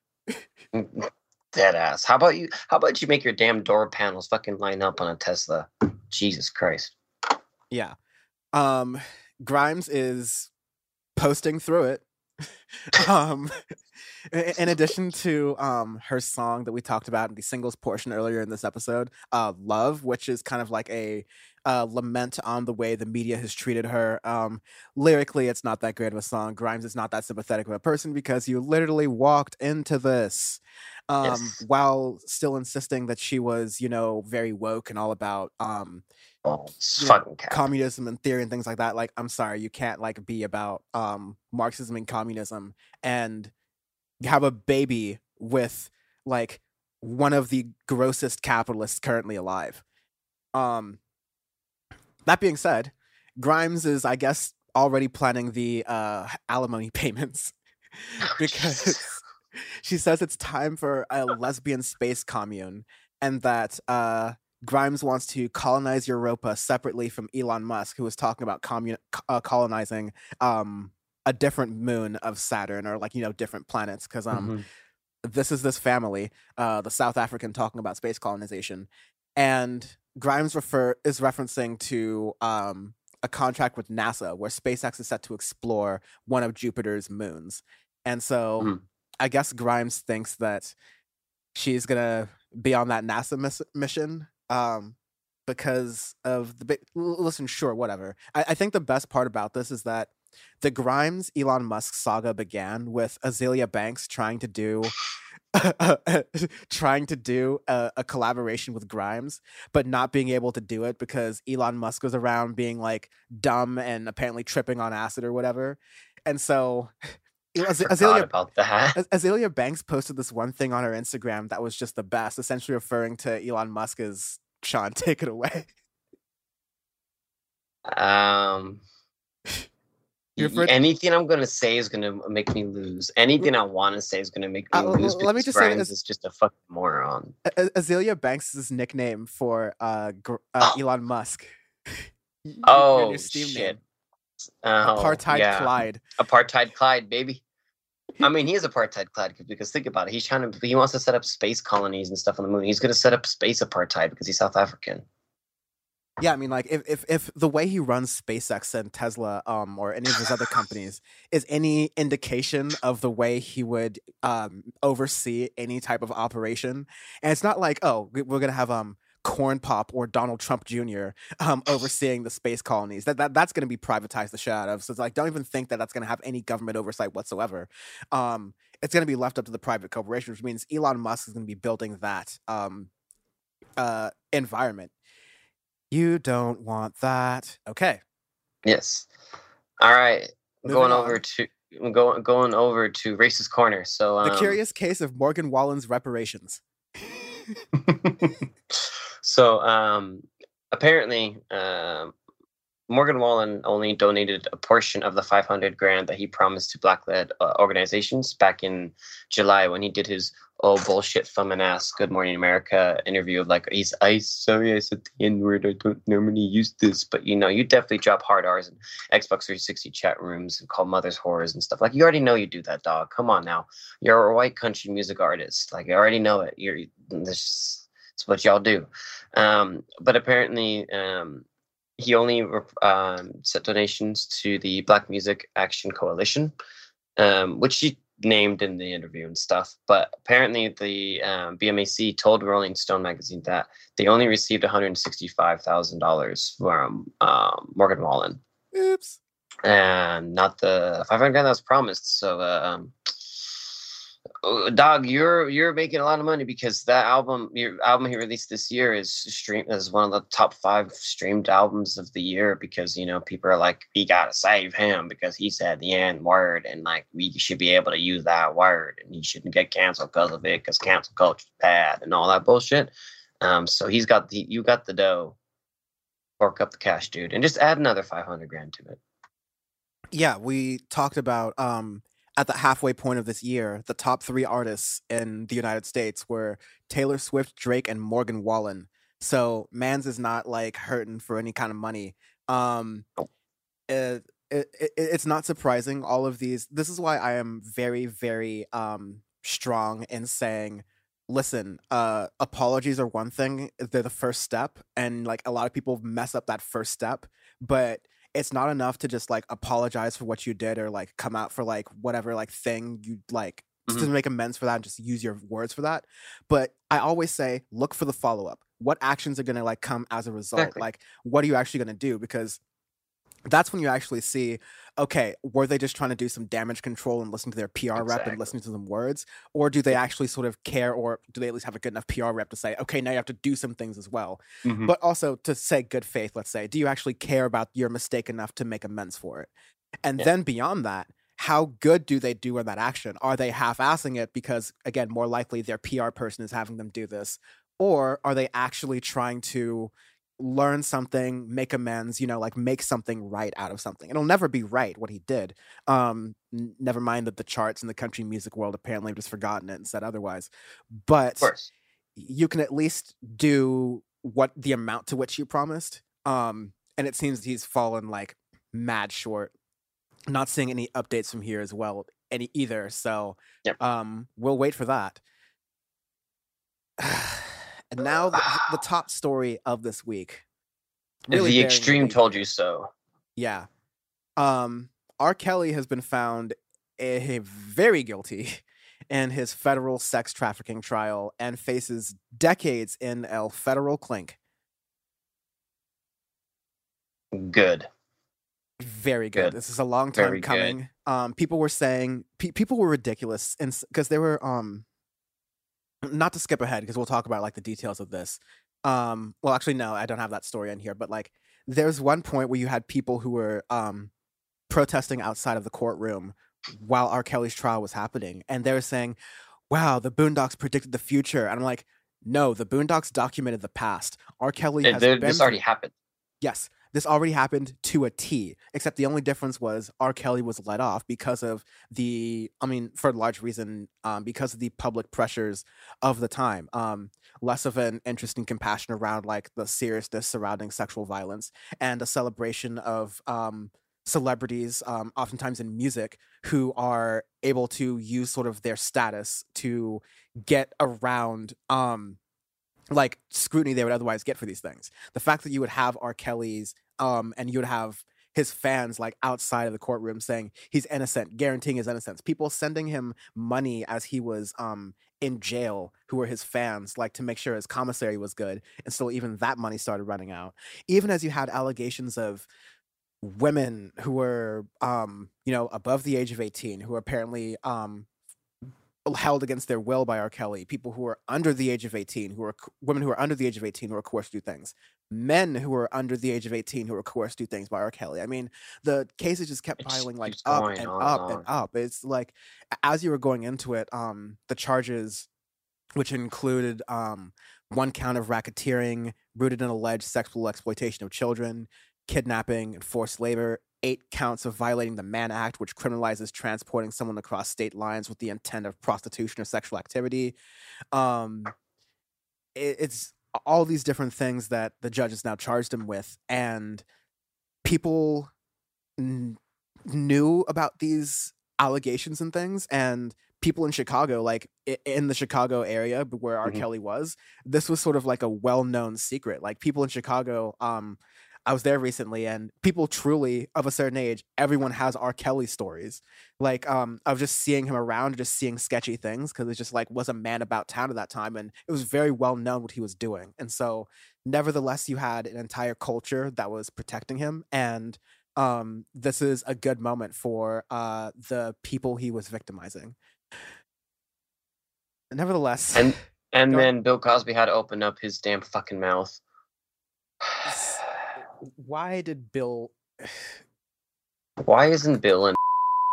[SPEAKER 2] Dead ass. How about you? How about you make your damn door panels fucking line up on a Tesla? Jesus Christ.
[SPEAKER 1] Yeah. Um, Grimes is posting through it. um, in in addition to um, her song that we talked about in the singles portion earlier in this episode, uh, Love, which is kind of like a uh, lament on the way the media has treated her. Um, lyrically, it's not that great of a song. Grimes is not that sympathetic of a person because you literally walked into this um,
[SPEAKER 2] Yes.
[SPEAKER 1] while still insisting that she was, you know, very woke and all about um,
[SPEAKER 2] Oh, it's
[SPEAKER 1] you know,
[SPEAKER 2] fucking cap.
[SPEAKER 1] communism and theory and things like that. Like, I'm sorry, you can't like be about um Marxism and communism and have a baby with like one of the grossest capitalists currently alive. Um that being said, Grimes is, I guess, already planning the uh alimony payments because she says it's time for a lesbian space commune and that uh Grimes wants to colonize Europa separately from Elon Musk, who was talking about commun- uh, colonizing um, a different moon of Saturn or like, you know, different planets. Because um,
[SPEAKER 2] Mhm.
[SPEAKER 1] this is this family, uh, the South African, talking about space colonization. And Grimes refer is referencing to um, a contract with NASA where SpaceX is set to explore one of Jupiter's moons. And so
[SPEAKER 2] Mhm.
[SPEAKER 1] I guess Grimes thinks that she's going to be on that NASA miss- mission um, because of the big. l- Listen, sure, whatever. I-, I think the best part about this is that the Grimes Elon Musk saga began with Azealia Banks trying to do. trying to do a, a collaboration with Grimes, but not being able to do it because Elon Musk was around being like dumb and apparently tripping on acid or whatever. And so You know, Az-
[SPEAKER 2] Forgot
[SPEAKER 1] Azalea
[SPEAKER 2] about that.
[SPEAKER 1] Az- Azalea Banks posted this one thing on her Instagram that was just the best, essentially referring to Elon Musk as Sean, take it away.
[SPEAKER 2] Um,
[SPEAKER 1] Your
[SPEAKER 2] y-
[SPEAKER 1] first-
[SPEAKER 2] anything I'm gonna say is gonna make me lose. Anything I want to say is gonna make me
[SPEAKER 1] Uh, l-
[SPEAKER 2] lose.
[SPEAKER 1] l- let me
[SPEAKER 2] because
[SPEAKER 1] just say
[SPEAKER 2] Grimes
[SPEAKER 1] this-
[SPEAKER 2] is just a fucking moron.
[SPEAKER 1] A- A- Azalea Banks is his nickname for uh, gr- uh Elon Musk. Y- y-
[SPEAKER 2] Oh
[SPEAKER 1] your Steam
[SPEAKER 2] shit!
[SPEAKER 1] name.
[SPEAKER 2] Oh,
[SPEAKER 1] Apartheid
[SPEAKER 2] yeah.
[SPEAKER 1] Clyde.
[SPEAKER 2] Apartheid Clyde, baby. I mean, he is apartheid Clyde because think about it. He's trying to. He wants to set up space colonies and stuff on the moon. He's going to set up space apartheid because he's South African.
[SPEAKER 1] Yeah, I mean, like if, if if the way he runs SpaceX and Tesla, um, or any of his other companies is any indication of the way he would um oversee any type of operation, and it's not like, oh, we- we're gonna have um Corn Pop or Donald Trump Junior um overseeing the space colonies. That that that's gonna be privatized the shit out of. So it's like, don't even think that that's gonna have any government oversight whatsoever. Um, it's gonna be left up to the private corporation, which means Elon Musk is gonna be building that um uh environment. You don't want that. Okay.
[SPEAKER 2] Yes. All right.
[SPEAKER 1] Moving
[SPEAKER 2] going
[SPEAKER 1] on.
[SPEAKER 2] over to going going over to racist corner. So um,
[SPEAKER 1] The curious case of Morgan Wallen's reparations.
[SPEAKER 2] so um, apparently, um, Morgan Wallen only donated a portion of the five hundred grand that he promised to black-led uh, organizations back in July when he did his oh bullshit thumbing ass Good Morning America interview of like he's I sorry I said the N word, I don't normally use this, but you know you definitely drop hard R's in Xbox three sixty chat rooms and call mothers whores and stuff. Like you already know you do that, dog. Come on now, you're a white country music artist. Like I already know it. You're this. It's what y'all do. Um, but apparently. Um, He only um, set donations to the Black Music Action Coalition, um, which he named in the interview and stuff. But apparently, the um, B M A C told Rolling Stone magazine that they only received one hundred sixty-five thousand dollars from um, Morgan Wallen,
[SPEAKER 1] Oops.
[SPEAKER 2] and not the five hundred grand that was promised. So, uh, um, oh, dog, you're you're making a lot of money because that album, your album he released this year, is stream is one of the top five streamed albums of the year. Because you know people are like, we gotta save him because he said the N word, and like we should be able to use that word, and he shouldn't get canceled because of it, because cancel culture's bad and all that bullshit. Um, so he's got the you got the dough, fork up the cash, dude, and just add another five hundred grand to it.
[SPEAKER 1] Yeah, we talked about um at the halfway point of this year, the top three artists in the United States were Taylor Swift, Drake, and Morgan Wallen. So Mans is not like hurting for any kind of money. Um, it, it, it, it's not surprising. All of these. This is why I am very, very um strong in saying, listen, uh, apologies are one thing. They're the first step, and like a lot of people mess up that first step, but it's not enough to just like apologize for what you did or like come out for like whatever like thing you like just
[SPEAKER 2] Mhm.
[SPEAKER 1] to make amends for that and just use your words for that. But I always say, look for the follow up. What actions are gonna like come as a result?
[SPEAKER 2] Exactly.
[SPEAKER 1] Like, what are you actually gonna do? Because that's when you actually see, okay, were they just trying to do some damage control and listen to their P R rep
[SPEAKER 2] Exactly.
[SPEAKER 1] and listening to some words? Or do they actually sort of care, or do they at least have a good enough P R rep to say, okay, now you have to do some things as well?
[SPEAKER 2] Mhm.
[SPEAKER 1] But also to say good faith, let's say, do you actually care about your mistake enough to make amends for it? And
[SPEAKER 2] Yeah.
[SPEAKER 1] then beyond that, how good do they do in that action? Are they half-assing it because, again, more likely their P R person is having them do this? Or are they actually trying to learn something, make amends, you know, like make something right out of something? It'll never be right what he did. Um, n- never mind that the charts in the country music world apparently have just forgotten it and said otherwise. But
[SPEAKER 2] Of course.
[SPEAKER 1] you can at least do what the amount to which you promised. Um, and it seems he's fallen like mad short. Not seeing any updates from here as well, any either. So
[SPEAKER 2] Yep.
[SPEAKER 1] um, we'll wait for that. And now the, the top story of this week. Really
[SPEAKER 2] the
[SPEAKER 1] bearing
[SPEAKER 2] extreme
[SPEAKER 1] weight
[SPEAKER 2] told
[SPEAKER 1] here.
[SPEAKER 2] you so.
[SPEAKER 1] Yeah. Um, R. Kelly has been found a, very guilty in his federal sex trafficking trial and faces decades in a federal clink.
[SPEAKER 2] Good.
[SPEAKER 1] Very good.
[SPEAKER 2] Good.
[SPEAKER 1] This is a long time
[SPEAKER 2] Very good.
[SPEAKER 1] coming. Um, people were saying pe- people were ridiculous, and because they were um, not to skip ahead because we'll talk about like the details of this. Um, well, actually, no, I don't have that story in here. But like, there's one point where you had people who were um, protesting outside of the courtroom while R. Kelly's trial was happening, and they were saying, "Wow, the Boondocks predicted the future," and I'm like, "No, the Boondocks documented the past. R. Kelly
[SPEAKER 2] It-
[SPEAKER 1] has
[SPEAKER 2] there-
[SPEAKER 1] been
[SPEAKER 2] this already
[SPEAKER 1] through-
[SPEAKER 2] happened.
[SPEAKER 1] Yes, this already happened to a T, except the only difference was R. Kelly was let off because of the, I mean, for a large reason, um, because of the public pressures of the time. Um, less of an interest and compassion around like the seriousness surrounding sexual violence and a celebration of um, celebrities, um, oftentimes in music, who are able to use sort of their status to get around um, like scrutiny they would otherwise get for these things. The fact that you would have R. Kelly's um and you would have his fans like outside of the courtroom saying he's innocent, guaranteeing his innocence. People sending him money as he was um in jail who were his fans, like to make sure his commissary was good. And so even that money started running out. Even as you had allegations of women who were um, you know, above the age of eighteen, who were apparently um held against their will by R. Kelly, people who are under the age of eighteen, who are women who are under the age of eighteen who are coerced to do things, men who are under the age of eighteen who are coerced to do things by R. Kelly. I mean, the cases just kept
[SPEAKER 2] It just
[SPEAKER 1] piling like
[SPEAKER 2] keeps
[SPEAKER 1] up
[SPEAKER 2] going
[SPEAKER 1] and
[SPEAKER 2] on
[SPEAKER 1] up
[SPEAKER 2] and
[SPEAKER 1] and up. It's like as you were going into it, um, the charges, which included um one count of racketeering rooted in alleged sexual exploitation of children, kidnapping, and forced labor. Eight counts of violating the Mann Act, which criminalizes transporting someone across state lines with the intent of prostitution or sexual activity. Um, it, it's all these different things that the judge has now charged him with, and people n- knew about these allegations and things, and people in Chicago, like i- in the Chicago area where R.
[SPEAKER 2] Mhm.
[SPEAKER 1] Kelly was, this was sort of like a well-known secret. Like people in Chicago, um, I was there recently, and people truly of a certain age, everyone has R. Kelly stories. Like, um, of just seeing him around, just seeing sketchy things, because it just like was a man about town at that time, and it was very well known what he was doing. And so, nevertheless, you had an entire culture that was protecting him, and um, this is a good moment for uh the people he was victimizing. Nevertheless,
[SPEAKER 2] And and
[SPEAKER 1] Go ahead.
[SPEAKER 2] then Bill Cosby had to open up his damn fucking mouth.
[SPEAKER 1] why did Bill?
[SPEAKER 2] Why isn't Bill in?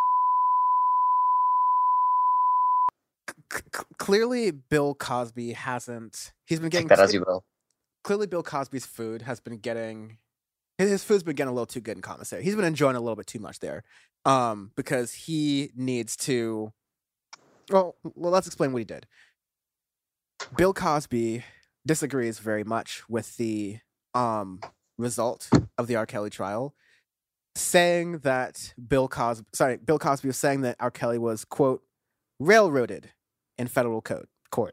[SPEAKER 1] C- c- clearly, Bill Cosby hasn't. He's been getting
[SPEAKER 2] Take that as you will.
[SPEAKER 1] clearly Bill Cosby's food has been getting his, his food's been getting a little too good in commissary. He's been enjoying a little bit too much there. Um, because he needs to well, well let's explain what he did. Bill Cosby disagrees very much with the um result of the R. Kelly trial, saying that Bill Cosby sorry, Bill Cosby was saying that R. Kelly was, quote, railroaded in federal code court.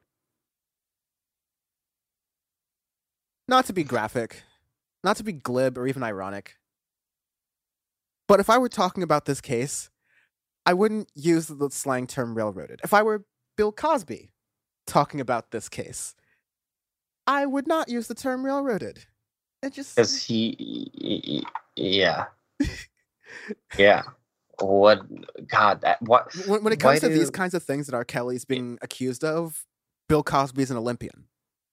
[SPEAKER 1] Not to be graphic, not to be glib or even ironic, but if I were talking about this case, I wouldn't use the slang term railroaded. If I were Bill Cosby talking about this case, I would not use the term railroaded. It just
[SPEAKER 2] Because he, yeah, yeah. What? God, that what?
[SPEAKER 1] when, when it
[SPEAKER 2] why
[SPEAKER 1] comes to these
[SPEAKER 2] do-
[SPEAKER 1] kinds of things that R. Kelly's being accused of, Bill Cosby's an Olympian.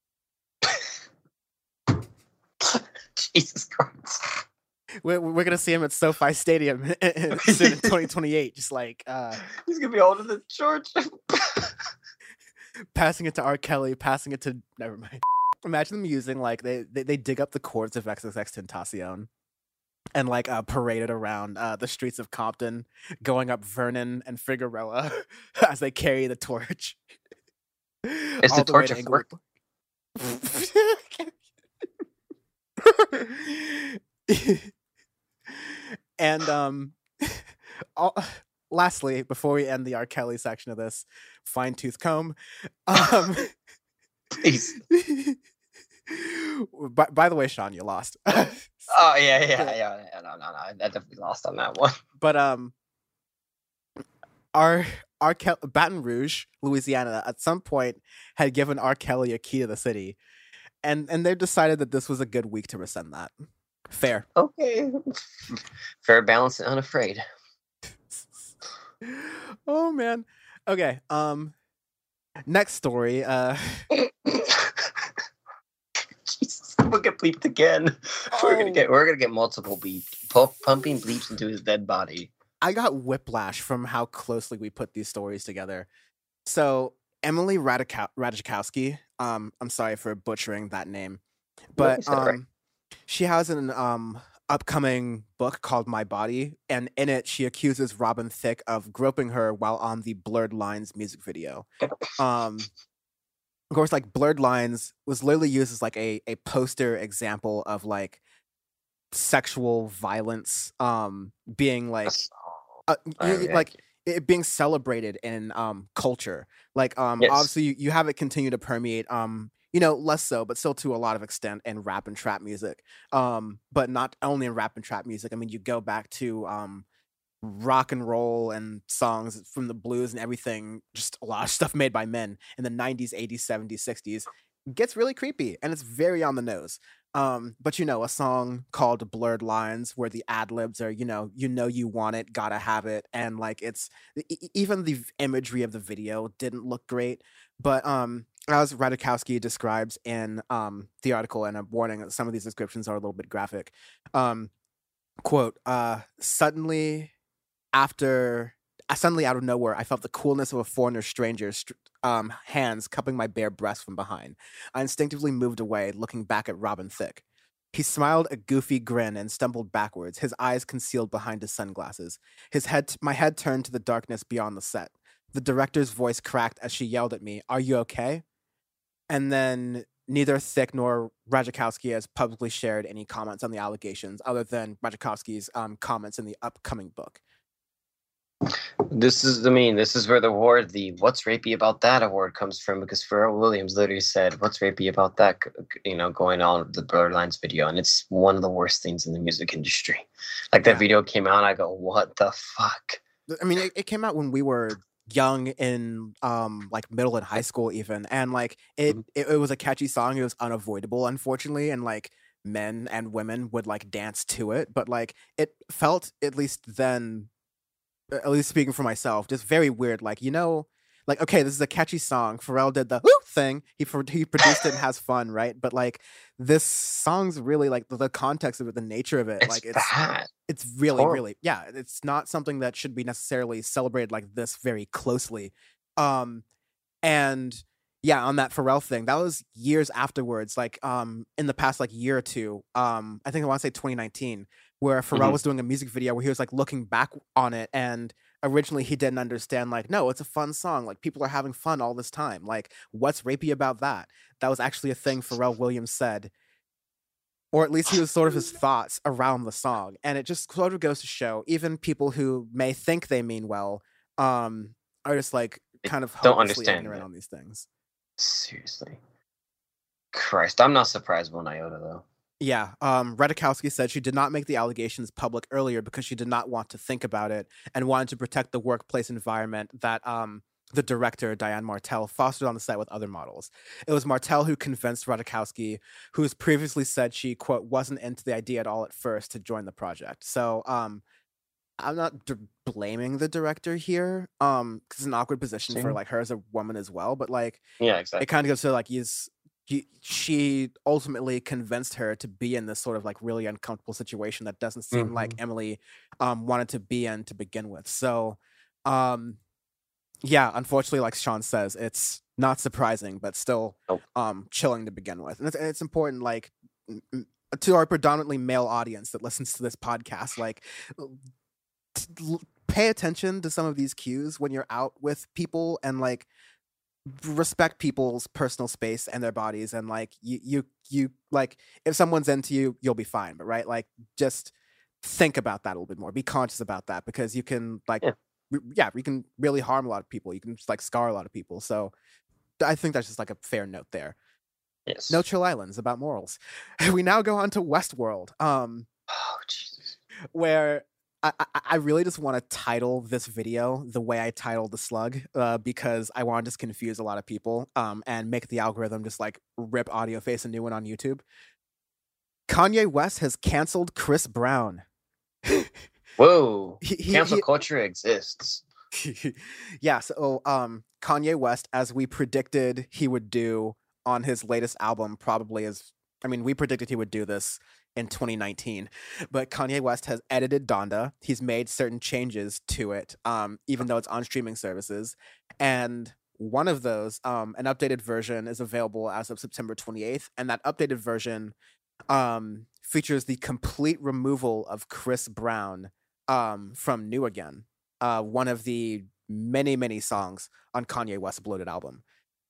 [SPEAKER 2] Jesus Christ.
[SPEAKER 1] We're, we're gonna see him at SoFi Stadium in, soon in twenty twenty-eight, just like uh,
[SPEAKER 2] He's gonna be older than George.
[SPEAKER 1] passing it to R. Kelly, passing it to never mind. Imagine them using like they, they they dig up the chords of X X X Tentacion and like uh, parade it around uh, the streets of Compton, going up Vernon and Figueroa as they carry the torch.
[SPEAKER 2] Is
[SPEAKER 1] all
[SPEAKER 2] the
[SPEAKER 1] way
[SPEAKER 2] torch
[SPEAKER 1] to
[SPEAKER 2] a
[SPEAKER 1] Inglewood. And um, all, lastly, before we end the R. Kelly section of this fine tooth comb, um,
[SPEAKER 2] Please.
[SPEAKER 1] by, by the way, Sean, you lost.
[SPEAKER 2] Oh yeah, yeah, yeah, yeah. No, no, no. I definitely lost on that one.
[SPEAKER 1] But um, R. R. Kelly, Baton Rouge, Louisiana, at some point had given R. Kelly a key to the city, and and they decided that this was a good week to rescind that. Fair.
[SPEAKER 2] Okay. Fair, balanced, and unafraid.
[SPEAKER 1] Oh man. Okay. Um. Next story. Uh.
[SPEAKER 2] Jesus, we'll get bleeped again. We're
[SPEAKER 1] Oh.
[SPEAKER 2] gonna get we're gonna get multiple bleeps. Pu- pumping bleeps into his dead body.
[SPEAKER 1] I got whiplash from how closely we put these stories together. So Emily Ratajkow- Ratajkowski, um, I'm sorry for butchering that name,
[SPEAKER 2] No, you
[SPEAKER 1] but
[SPEAKER 2] said it right.
[SPEAKER 1] um, she has an um upcoming book called My Body, and in it she accuses Robin Thicke of groping her while on the Blurred Lines music video. Um, of course, like Blurred Lines was literally used as like a a poster example of like sexual violence, um, being like
[SPEAKER 2] That's-
[SPEAKER 1] uh,
[SPEAKER 2] I
[SPEAKER 1] y- y-
[SPEAKER 2] mean,
[SPEAKER 1] like
[SPEAKER 2] I-
[SPEAKER 1] it being celebrated in um culture. Like um
[SPEAKER 2] Yes.
[SPEAKER 1] obviously you, you have it continue to permeate, um you know, less so, but still to a lot of extent in rap and trap music. Um, but not only in rap and trap music. I mean, you go back to um rock and roll and songs from the blues and everything, just a lot of stuff made by men in the nineties, eighties, seventies, sixties. Gets really creepy and it's very on the nose. Um, but you know, a song called Blurred Lines where the ad libs are, you know, you know you want it, gotta have it, and like it's e- e- even the v- imagery of the video didn't look great. But um as Radikowski describes in um the article, and a warning that some of these descriptions are a little bit graphic. Um quote, uh suddenly after uh, suddenly out of nowhere, I felt the coolness of a foreigner stranger's str- um, hands cupping my bare breast from behind. I instinctively moved away, looking back at Robin Thicke. He smiled a goofy grin and stumbled backwards, his eyes concealed behind his sunglasses. His head, my head turned to the darkness beyond the set. The director's voice cracked as she yelled at me, "Are you okay?" And then neither Thicke nor Rajakowski has publicly shared any comments on the allegations, other than Rajakowski's um, comments in the upcoming book.
[SPEAKER 2] This is, I mean, this is where the award, the "What's Rapey About That" award comes from, because Pharrell Williams literally said, "What's rapey about that?" You know, going on with the Blurred Lines video, and it's one of the worst things in the music industry. Like that
[SPEAKER 1] Yeah.
[SPEAKER 2] video came out, I go, "What the fuck?"
[SPEAKER 1] I mean, it, it came out when we were young in um like middle and high school even, and like it,
[SPEAKER 2] Mhm.
[SPEAKER 1] it it was a catchy song. It was unavoidable, unfortunately, and like men and women would like dance to it, but like it felt, at least then, at least speaking for myself, just very weird. Like, you know, like, okay, this is a catchy song. Pharrell did the whoo thing. He pro- he produced it and has fun, right? But like, this song's really like the, the context of it, the nature of it.
[SPEAKER 2] It's
[SPEAKER 1] like, it's
[SPEAKER 2] bad.
[SPEAKER 1] it's really,
[SPEAKER 2] horrible.
[SPEAKER 1] really, yeah. It's not something that should be necessarily celebrated like this very closely. Um, and yeah, on that Pharrell thing, that was years afterwards. Like, um, in the past like year or two. Um, I think I want to say twenty nineteen, where Pharrell
[SPEAKER 2] Mhm.
[SPEAKER 1] was doing a music video where he was like looking back on it, and originally he didn't understand, like, no, it's a fun song, like people are having fun all this time, like what's rapey about that? That was actually a thing Pharrell Williams said, or at least he was sort of his thoughts around the song. And it just sort of goes to show, even people who may think they mean well, um, are just like
[SPEAKER 2] They
[SPEAKER 1] kind of
[SPEAKER 2] don't
[SPEAKER 1] hopelessly
[SPEAKER 2] understand
[SPEAKER 1] ignorant
[SPEAKER 2] it.
[SPEAKER 1] on these things.
[SPEAKER 2] Seriously. Christ, I'm not surprised one iota though.
[SPEAKER 1] Yeah, um, Redikowski said she did not make the allegations public earlier because she did not want to think about it and wanted to protect the workplace environment that um, the director, Diane Martel, fostered on the set with other models. It was Martel who convinced Redikowski, who has previously said she, quote, wasn't into the idea at all at first, to join the project. So um, I'm not d- blaming the director here, um, 'cause it's an awkward position for
[SPEAKER 2] See?
[SPEAKER 1] like her as a woman as well, but like
[SPEAKER 2] Yeah,
[SPEAKER 1] it
[SPEAKER 2] exactly.
[SPEAKER 1] kind of goes to like he's he, she ultimately convinced her to be in this sort of like really uncomfortable situation that doesn't seem like
[SPEAKER 2] Mhm.
[SPEAKER 1] Emily um wanted to be in to begin with. So um yeah, unfortunately, like Sean says, it's not surprising, but still
[SPEAKER 2] Nope.
[SPEAKER 1] um chilling to begin with. And it's, it's important, like, m- m- to our predominantly male audience that listens to this podcast, like, t- l- pay attention to some of these cues when you're out with people, and like respect people's personal space and their bodies, and like you you you like, if someone's into you, you'll be fine, but right, like, just think about that a little bit more, be conscious about that, because you can like
[SPEAKER 2] Yeah.
[SPEAKER 1] re- yeah, you can really harm a lot of people, you can just like scar a lot of people. So I think that's just like a fair note there.
[SPEAKER 2] Yes.
[SPEAKER 1] No Chill Islands about morals. We now go on to Westworld, um
[SPEAKER 2] Oh Jesus.
[SPEAKER 1] where I, I, I really just want to title this video the way I titled the slug, uh, because I want to just confuse a lot of people, um, and make the algorithm just like rip Audio Face a new one on YouTube. Kanye West has canceled Chris Brown.
[SPEAKER 2] Whoa.
[SPEAKER 1] He- he-
[SPEAKER 2] Cancel
[SPEAKER 1] he-
[SPEAKER 2] culture exists.
[SPEAKER 1] Yeah, so um, Kanye West, as we predicted he would do on his latest album, probably is, I mean, we predicted he would do this in twenty nineteen. But Kanye West has edited Donda. He's made certain changes to it, um, even though it's on streaming services. And one of those, um, an updated version, is available as of September twenty-eighth. And that updated version um, features the complete removal of Chris Brown um, from New Again, uh, one of the many, many songs on Kanye West's Bloated album.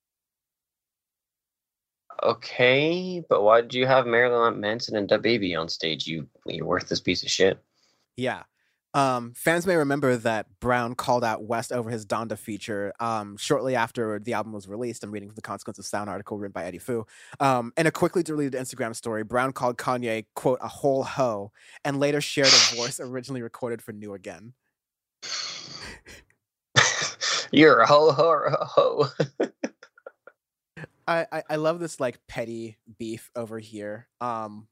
[SPEAKER 2] Okay, but why did you have Marilyn Manson and DaBaby on stage? You, you worthless piece of shit.
[SPEAKER 1] Yeah. Um, fans may remember that Brown called out West over his Donda feature um, shortly after the album was released. I'm reading from the Consequence of Sound article written by Eddie Fu. Um, in a quickly deleted Instagram story, Brown called Kanye, quote, a whole hoe, and later shared a voice originally recorded for New Again.
[SPEAKER 2] You're a ho ho ho.
[SPEAKER 1] I, I, I love this like petty beef over here. Um,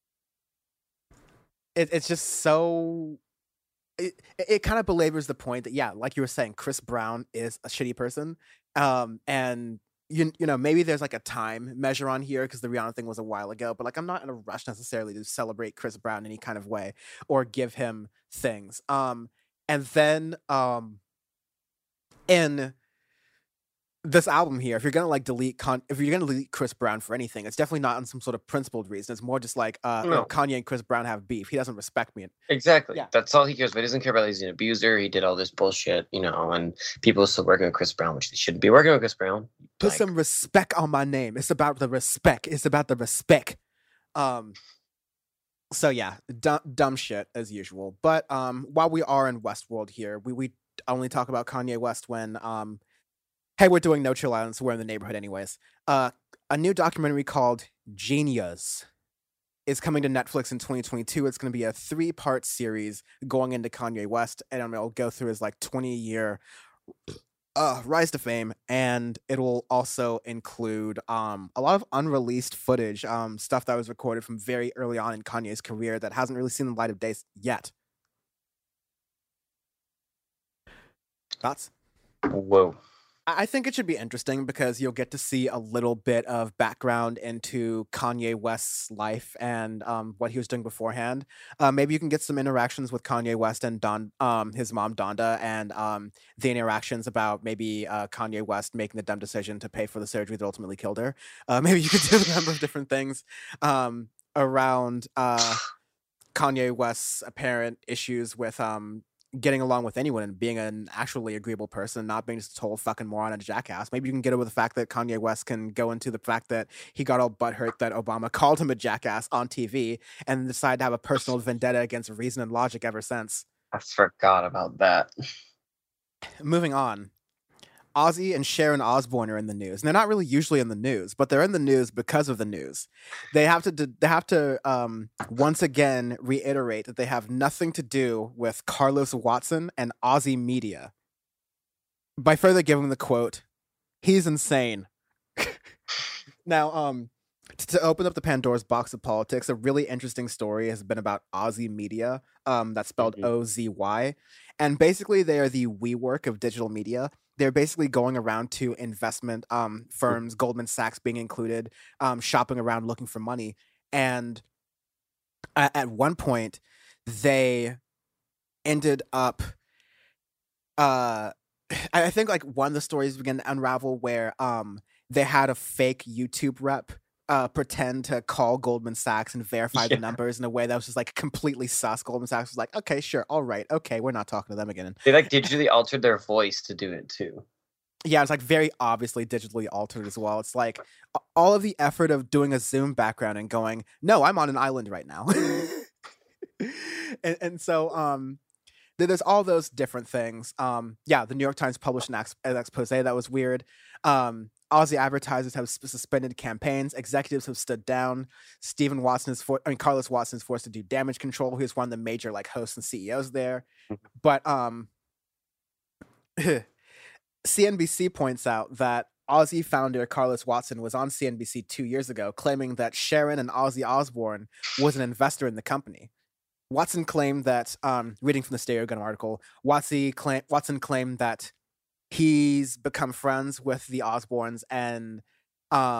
[SPEAKER 1] it, it's just so... It, it kind of belabors the point that, yeah, like you were saying, Chris Brown is a shitty person. Um, and, you, you know, maybe there's like a time measure on here because the Rihanna thing was a while ago, but like I'm not in a rush necessarily to celebrate Chris Brown in any kind of way or give him things. Um, and then um, in this album here, if you're gonna like delete Con- if you're gonna delete Chris Brown for anything, it's definitely not on some sort of principled reason. It's more just like uh,
[SPEAKER 2] No.
[SPEAKER 1] you know, Kanye and Chris Brown have beef. He doesn't respect me.
[SPEAKER 2] Exactly.
[SPEAKER 1] Yeah.
[SPEAKER 2] That's all he cares about. He doesn't care about he's an abuser. He did all this bullshit, you know, and people are still working with Chris Brown, which they shouldn't be working with Chris Brown.
[SPEAKER 1] Put
[SPEAKER 2] Like,
[SPEAKER 1] some respect on my name. It's about the respect. It's about the respect. Um. So yeah, dumb, dumb shit as usual. But um, while we are in Westworld here, we we only talk about Kanye West when um, hey, we're doing No Chill Island, so we're in the neighborhood anyways. Uh, a new documentary called Genius is coming to Netflix in twenty twenty-two. It's going to be a three-part series going into Kanye West, and it'll go through his like twenty-year uh, rise to fame, and it will also include um, a lot of unreleased footage, um, stuff that was recorded from very early on in Kanye's career that hasn't really seen the light of day yet. Thoughts?
[SPEAKER 2] whoa.
[SPEAKER 1] I think it should be interesting because you'll get to see a little bit of background into Kanye West's life and um, what he was doing beforehand. Uh, maybe you can get some interactions with Kanye West and Don, um, his mom Donda, and um, the interactions about maybe uh, Kanye West making the dumb decision to pay for the surgery that ultimately killed her. Uh, maybe you could do a number of different things um, around uh, Kanye West's apparent issues with um, getting along with anyone and being an actually agreeable person, not being just a total fucking moron and a jackass. Maybe you can get it with the fact that Kanye West can go into the fact that he got all butthurt that Obama called him a jackass on T V and decide to have a personal vendetta against reason and logic ever since.
[SPEAKER 2] I forgot about that.
[SPEAKER 1] Moving on. Ozzy and Sharon Osbourne are in the news. And they're not really usually in the news, but they're in the news because of the news. They have to they have to um, once again reiterate that they have nothing to do with Carlos Watson and Ozzy Media. By further giving the quote, "He's insane." Now, um, to open up the Pandora's box of politics, a really interesting story has been about Ozzy Media. Um, that's spelled
[SPEAKER 2] Mhm.
[SPEAKER 1] O Z Y. And basically, they are the WeWork of digital media. They're basically going around to investment um, firms, Goldman Sachs being included, um, shopping around looking for money. And at, at one point, they ended up. Uh, I I think like one of the stories began to unravel where um, they had a fake YouTube rep uh, pretend to call Goldman Sachs and verify
[SPEAKER 2] Yeah.
[SPEAKER 1] the numbers in a way that was just like completely sus. Goldman Sachs was like, okay, sure, all right, okay, we're not talking to them again.
[SPEAKER 2] They like digitally altered their voice to do it too.
[SPEAKER 1] Yeah, it's like very obviously digitally altered as well. It's like a- all of the effort of doing a Zoom background and going, no, I'm on an island right now. and, and so um, there- there's all those different things. Um, yeah, the New York Times published an, ex- an expose that was weird. Um, Aussie advertisers have s- suspended campaigns. Executives have stood down. Stephen Watson is for, I mean, Carlos Watson is forced to do damage control. He's one of the major like hosts and C E Os there. But um, C N B C points out that Ozzy founder Carlos Watson was on C N B C two years ago, claiming that Sharon and Ozzy Osbourne was an investor in the company. Watson claimed that, um, reading from the Stereo Gun article, Watson, claim, Watson claimed that he's become friends with the Osbournes and um,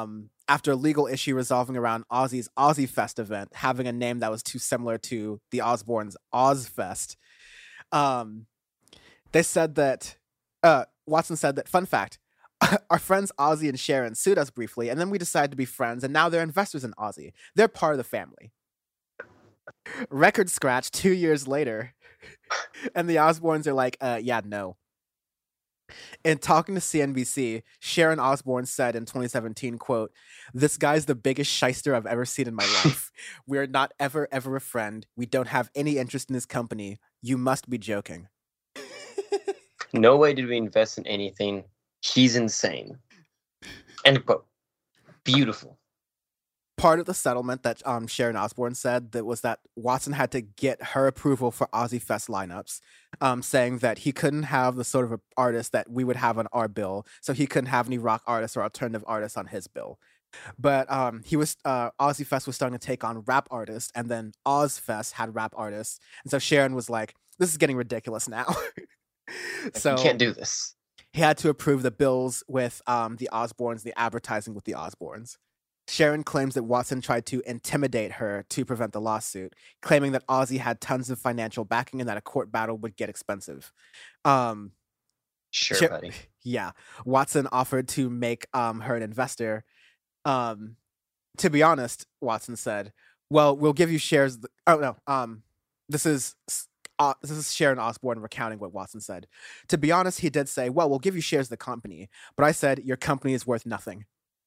[SPEAKER 1] after a legal issue resolving around Ozzy's Ozzy Fest event, having a name that was too similar to the Osbournes' Ozfest. Um, they said that, uh, Watson said that, fun fact, our friends Ozzy and Sharon sued us briefly, and then we decided to be friends, and now they're investors in Ozzy. They're part of the family. Record scratch two years later, and the Osbournes are like, uh, yeah, no. In talking to C N B C, Sharon Osbourne said in twenty seventeen, quote, "This guy's the biggest shyster I've ever seen in my life. We're not ever, ever a friend. We don't have any interest in his company. You must be joking."
[SPEAKER 2] No way did we invest in anything. He's insane. End quote. Beautiful.
[SPEAKER 1] Part of the settlement that um, Sharon Osbourne said that was that Watson had to get her approval for Ozzy Fest lineups, um, saying that he couldn't have the sort of artist that we would have on our bill, so he couldn't have any rock artists or alternative artists on his bill. But um, he was uh, Ozzy Fest was starting to take on rap artists, and then Oz Fest had rap artists, and so Sharon was like, "This is getting ridiculous now." So
[SPEAKER 2] you can't do this.
[SPEAKER 1] He had to approve the bills with um, the Osbournes, the advertising with the Osbournes. Sharon claims that Watson tried to intimidate her to prevent the lawsuit, claiming that Ozzy had tons of financial backing and that a court battle would get expensive. Um,
[SPEAKER 2] sure,
[SPEAKER 1] Sh-
[SPEAKER 2] buddy.
[SPEAKER 1] Yeah. Watson offered to make um, her an investor. Um, to be honest, Watson said, "Well, we'll give you shares." Th- oh, no. Um, this is... Uh, this is Sharon Osbourne recounting what Watson said. To be honest, he did say, "Well, we'll give you shares of the company." But I said, "Your company is worth nothing."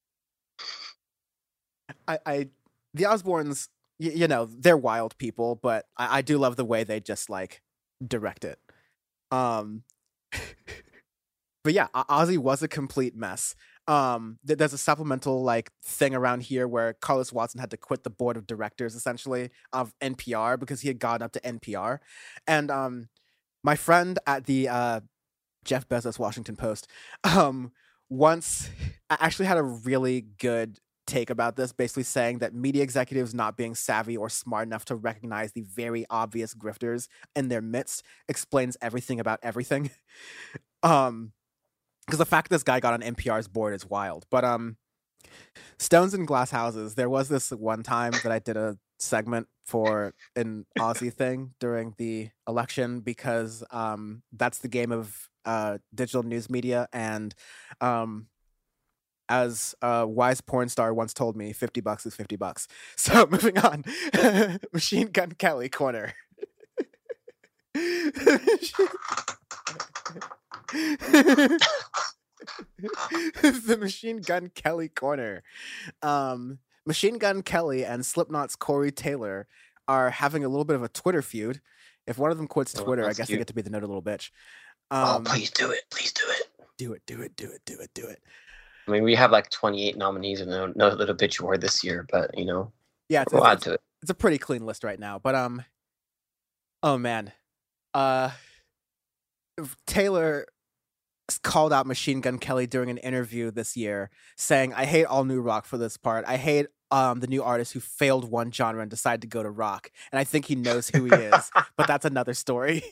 [SPEAKER 1] I, I the Osbournes, y- you know, they're wild people, but I, I do love the way they just like direct it. Um, but yeah, O- Ozzy was a complete mess. Um, th- there's a supplemental like thing around here where Carlos Watson had to quit the board of directors essentially of N P R because he had gotten up to N P R, and um, my friend at the uh, Jeff Bezos Washington Post, um, once I actually had a really good take about this, basically saying that media executives not being savvy or smart enough to recognize the very obvious grifters in their midst explains everything about everything. um. Because the fact this guy got on N P R's board is wild. But um, Stones and Glass Houses, there was this one time that I did a segment for an Aussie thing during the election because um, that's the game of uh, digital news media. And um, as a wise porn star once told me, fifty bucks is fifty bucks. So moving on. Machine Gun Kelly corner. The Machine Gun Kelly corner. Um, Machine Gun Kelly and Slipknot's Corey Taylor are having a little bit of a Twitter feud. If one of them quits
[SPEAKER 2] Oh,
[SPEAKER 1] Twitter, I
[SPEAKER 2] that's
[SPEAKER 1] guess
[SPEAKER 2] cute.
[SPEAKER 1] they get to be the noted little bitch.
[SPEAKER 2] oh,
[SPEAKER 1] Um,
[SPEAKER 2] please do it. Please do it.
[SPEAKER 1] do it, do it, do it, do it, do it.
[SPEAKER 2] I mean, we have like twenty-eight nominees in no, no little bitch award this year, but you know,
[SPEAKER 1] Yeah, it's,
[SPEAKER 2] we'll
[SPEAKER 1] it's,
[SPEAKER 2] add
[SPEAKER 1] it's,
[SPEAKER 2] to it.
[SPEAKER 1] it's a pretty clean list right now. But um, oh man, uh, Taylor called out Machine Gun Kelly during an interview this year, saying, "I hate all new rock for this part. I hate um the new artist who failed one genre and decided to go to rock. And I think he knows who he is, but that's another story."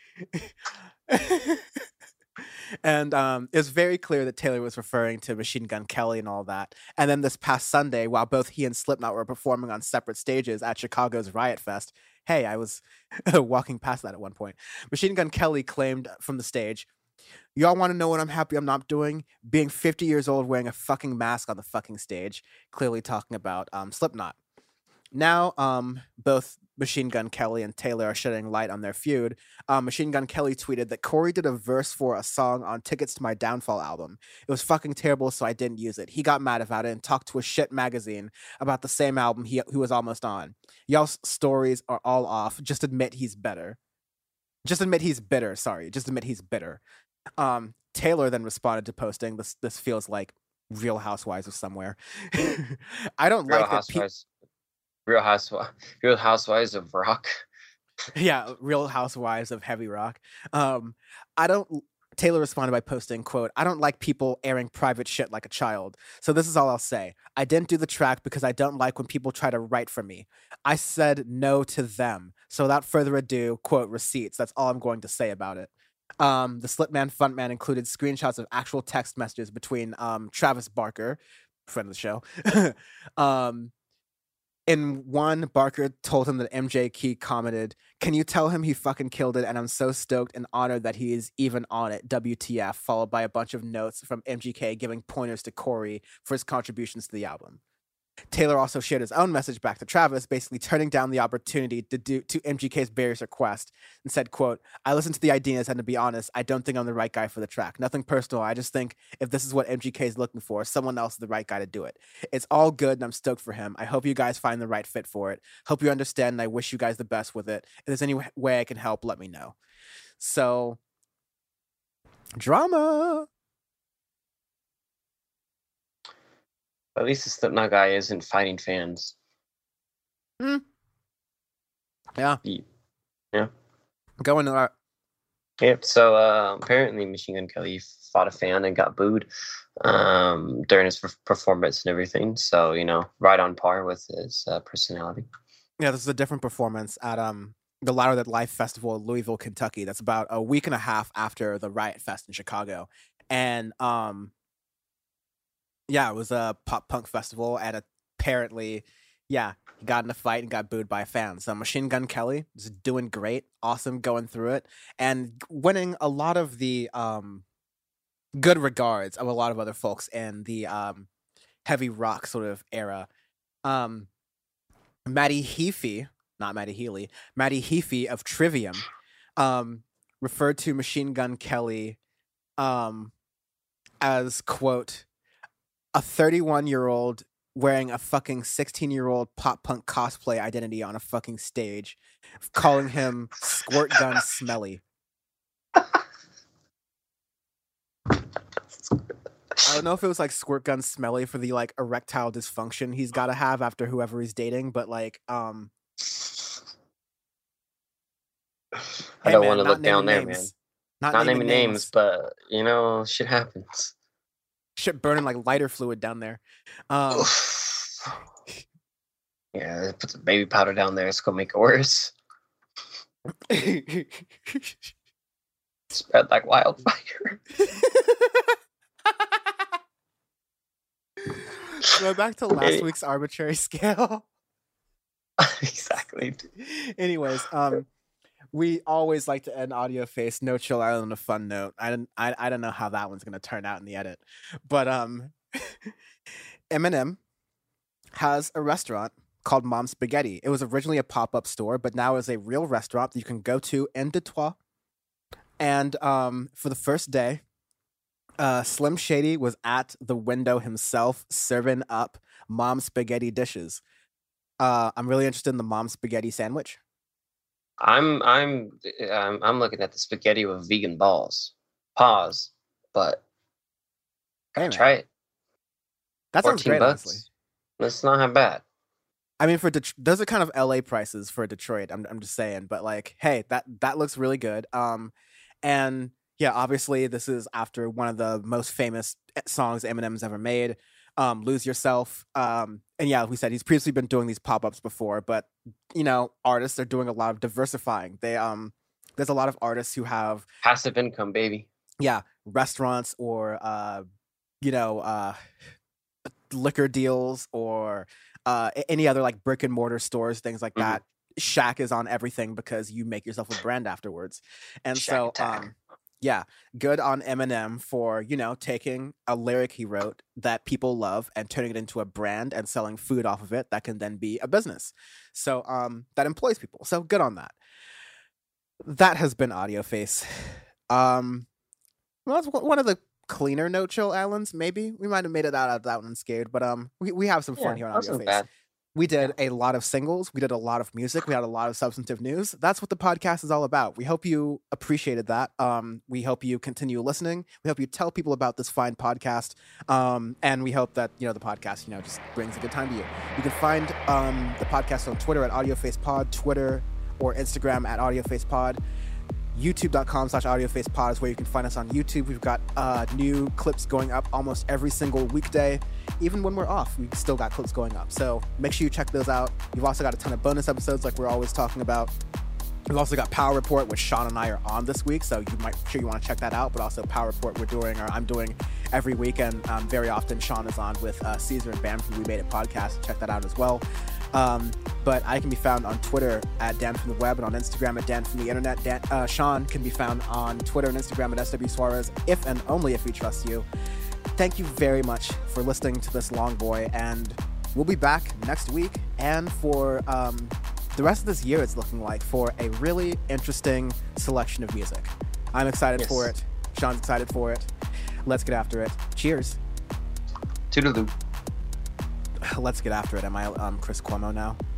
[SPEAKER 1] And um, it was very clear that Taylor was referring to Machine Gun Kelly and all that. And then this past Sunday, while both he and Slipknot were performing on separate stages at Chicago's Riot Fest, hey, I was walking past that at one point, Machine Gun Kelly claimed from the stage, "Y'all want to know what I'm happy I'm not doing? Being fifty years old wearing a fucking mask on the fucking stage," clearly talking about um, Slipknot. Now, um, both Machine Gun Kelly and Taylor are shedding light on their feud. Um, Machine Gun Kelly tweeted that Corey did a verse for a song on Tickets to My Downfall album. It was fucking terrible, so I didn't use it. He got mad about it and talked to a shit magazine about the same album he, he was almost on. Y'all's stories are all off. Just admit he's better. Just admit he's bitter. Sorry, just admit he's bitter. Um, Taylor then responded to posting, "This this feels like Real Housewives of somewhere." I don't
[SPEAKER 2] Real
[SPEAKER 1] like that. Pe-
[SPEAKER 2] Housewives. Real Housewives. Real Housewives of Rock.
[SPEAKER 1] yeah, Real Housewives of Heavy Rock. Um, I don't. Taylor responded by posting, quote, "I don't like people airing private shit like a child. So this is all I'll say. I didn't do the track because I don't like when people try to write for me. I said no to them. So without further ado, quote, receipts. That's all I'm going to say about it." Um, the Slipman frontman included screenshots of actual text messages between um, Travis Barker, friend of the show. um, in one, Barker told him that M J Key commented, "Can you tell him he fucking killed it? And I'm so stoked and honored that he is even on it. W T F," followed by a bunch of notes from M G K giving pointers to Corey for his contributions to the album. Taylor also shared his own message back to Travis, basically turning down the opportunity to do to M G K's various requests, and said, quote, "I listened to the ideas, and to be honest, I don't think I'm the right guy for the track. Nothing personal. I just think if this is what M G K is looking for, someone else is the right guy to do it. It's all good, and I'm stoked for him. I hope you guys find the right fit for it. Hope you understand, and I wish you guys the best with it. If there's any way I can help, let me know." So, drama.
[SPEAKER 2] At least the Slipknot guy isn't fighting fans.
[SPEAKER 1] Hmm. Yeah.
[SPEAKER 2] Yeah.
[SPEAKER 1] Going to our...
[SPEAKER 2] Yep. So uh, apparently, Machine Gun Kelly fought a fan and got booed um, during his performance and everything. So you know, right on par with his uh, personality.
[SPEAKER 1] Yeah, this is a different performance at um the Louder Than Life Festival in Louisville, Kentucky. That's about a week and a half after the Riot Fest in Chicago, and um. Yeah, it was a pop punk festival, and apparently, yeah, he got in a fight and got booed by fans. So Machine Gun Kelly is doing great, awesome going through it, and winning a lot of the um, good regards of a lot of other folks in the um, heavy rock sort of era. Um, Matty Heafy, not Matty Healy, Matty Heafy of Trivium, um, referred to Machine Gun Kelly um, as, quote, a thirty-one-year-old wearing a fucking sixteen-year-old pop punk cosplay identity on a fucking stage, calling him Squirt Gun Smelly. I don't know if it was like Squirt Gun Smelly for the like erectile dysfunction he's got to have after whoever he's dating, but like, um,
[SPEAKER 2] I
[SPEAKER 1] hey,
[SPEAKER 2] don't
[SPEAKER 1] man,
[SPEAKER 2] want to
[SPEAKER 1] not
[SPEAKER 2] look down there,
[SPEAKER 1] names.
[SPEAKER 2] man.
[SPEAKER 1] Not,
[SPEAKER 2] Not
[SPEAKER 1] naming,
[SPEAKER 2] naming
[SPEAKER 1] names.
[SPEAKER 2] names, but you know, shit happens.
[SPEAKER 1] Shit burning like lighter fluid down there. Um,
[SPEAKER 2] yeah, put some baby powder down there. It's gonna make it worse. Spread like wildfire.
[SPEAKER 1] Go back to last week's arbitrary scale.
[SPEAKER 2] Exactly.
[SPEAKER 1] Anyways, um, we always like to end Audio Face No Chill Island on a fun note. I don't, I, I don't know how that one's gonna turn out in the edit, but um, Eminem has a restaurant called Mom Spaghetti. It was originally a pop-up store, but now is a real restaurant that you can go to in Detroit. And um, for the first day, uh, Slim Shady was at the window himself serving up Mom Spaghetti dishes. Uh, I'm really interested in the Mom Spaghetti sandwich.
[SPEAKER 2] I'm I'm I'm I'm looking at the spaghetti with vegan balls. Pause, but
[SPEAKER 1] Hey, man.
[SPEAKER 2] try it.
[SPEAKER 1] That sounds
[SPEAKER 2] fourteen
[SPEAKER 1] great,
[SPEAKER 2] bucks.
[SPEAKER 1] honestly.
[SPEAKER 2] That's not that bad.
[SPEAKER 1] I mean, for Det- those are kind of L A prices for Detroit. I'm I'm just saying, but like, hey, that that looks really good. Um, and yeah, obviously, this is after one of the most famous songs Eminem's ever made, um, "Lose Yourself." Um, and yeah, we said he's previously been doing these pop ups before, but you know, artists are doing a lot of diversifying. They um, there's a lot of artists who have
[SPEAKER 2] Passive income, baby.
[SPEAKER 1] yeah restaurants or uh, you know, uh, liquor deals or uh, a- any other like brick and mortar stores, things like
[SPEAKER 2] Mhm.
[SPEAKER 1] that. Shaq is on everything because you make yourself a brand afterwards. And
[SPEAKER 2] Shaq
[SPEAKER 1] so,
[SPEAKER 2] attack.
[SPEAKER 1] um, yeah, good on Eminem for, you know, taking a lyric he wrote that people love and turning it into a brand and selling food off of it that can then be a business. So, um, that employs people. So good on that. That has been Audio Face. Um, well, that's one of the cleaner No Chill Islands, maybe. We might have made it out of that one unscathed, but um, we, we have some fun
[SPEAKER 2] Yeah,
[SPEAKER 1] here on
[SPEAKER 2] that
[SPEAKER 1] Audio
[SPEAKER 2] wasn't
[SPEAKER 1] Face.
[SPEAKER 2] bad.
[SPEAKER 1] We did a lot of singles. We did a lot of music. We had a lot of substantive news. That's what the podcast is all about. We hope you appreciated that. Um, we hope you continue listening. We hope you tell people about this fine podcast. Um, and we hope that, you know, the podcast, you know, just brings a good time to you. You can find um, the podcast on Twitter at AudioFacePod, Twitter or Instagram at AudioFacePod. YouTube.com slash AudioFacePod is where you can find us on YouTube. We've got uh, new clips going up almost every single weekday. Even when we're off, we've still got clips going up. So make sure you check those out. You've also got a ton of bonus episodes like we're always talking about. We've also got Power Report, which Sean and I are on this week, so you might sure you want to check that out. But also Power Report we're doing, or I'm doing every week, and um, very often Sean is on with uh, Caesar and Bam from the We Made It podcast. Check that out as well. Um, but I can be found on Twitter at Dan from the Web and on Instagram at Dan from the Internet. Dan, uh, Sean can be found on Twitter and Instagram at S W Suarez, if and only if we trust you. Thank you very much for listening to this long boy, and we'll be back next week and for um, the rest of this year, it's looking like, for a really interesting selection of music. I'm excited
[SPEAKER 2] Yes.
[SPEAKER 1] for it. Sean's excited for it. Let's get after it. Cheers.
[SPEAKER 2] Toodaloo.
[SPEAKER 1] Let's get after it. Am I um, Chris Cuomo now?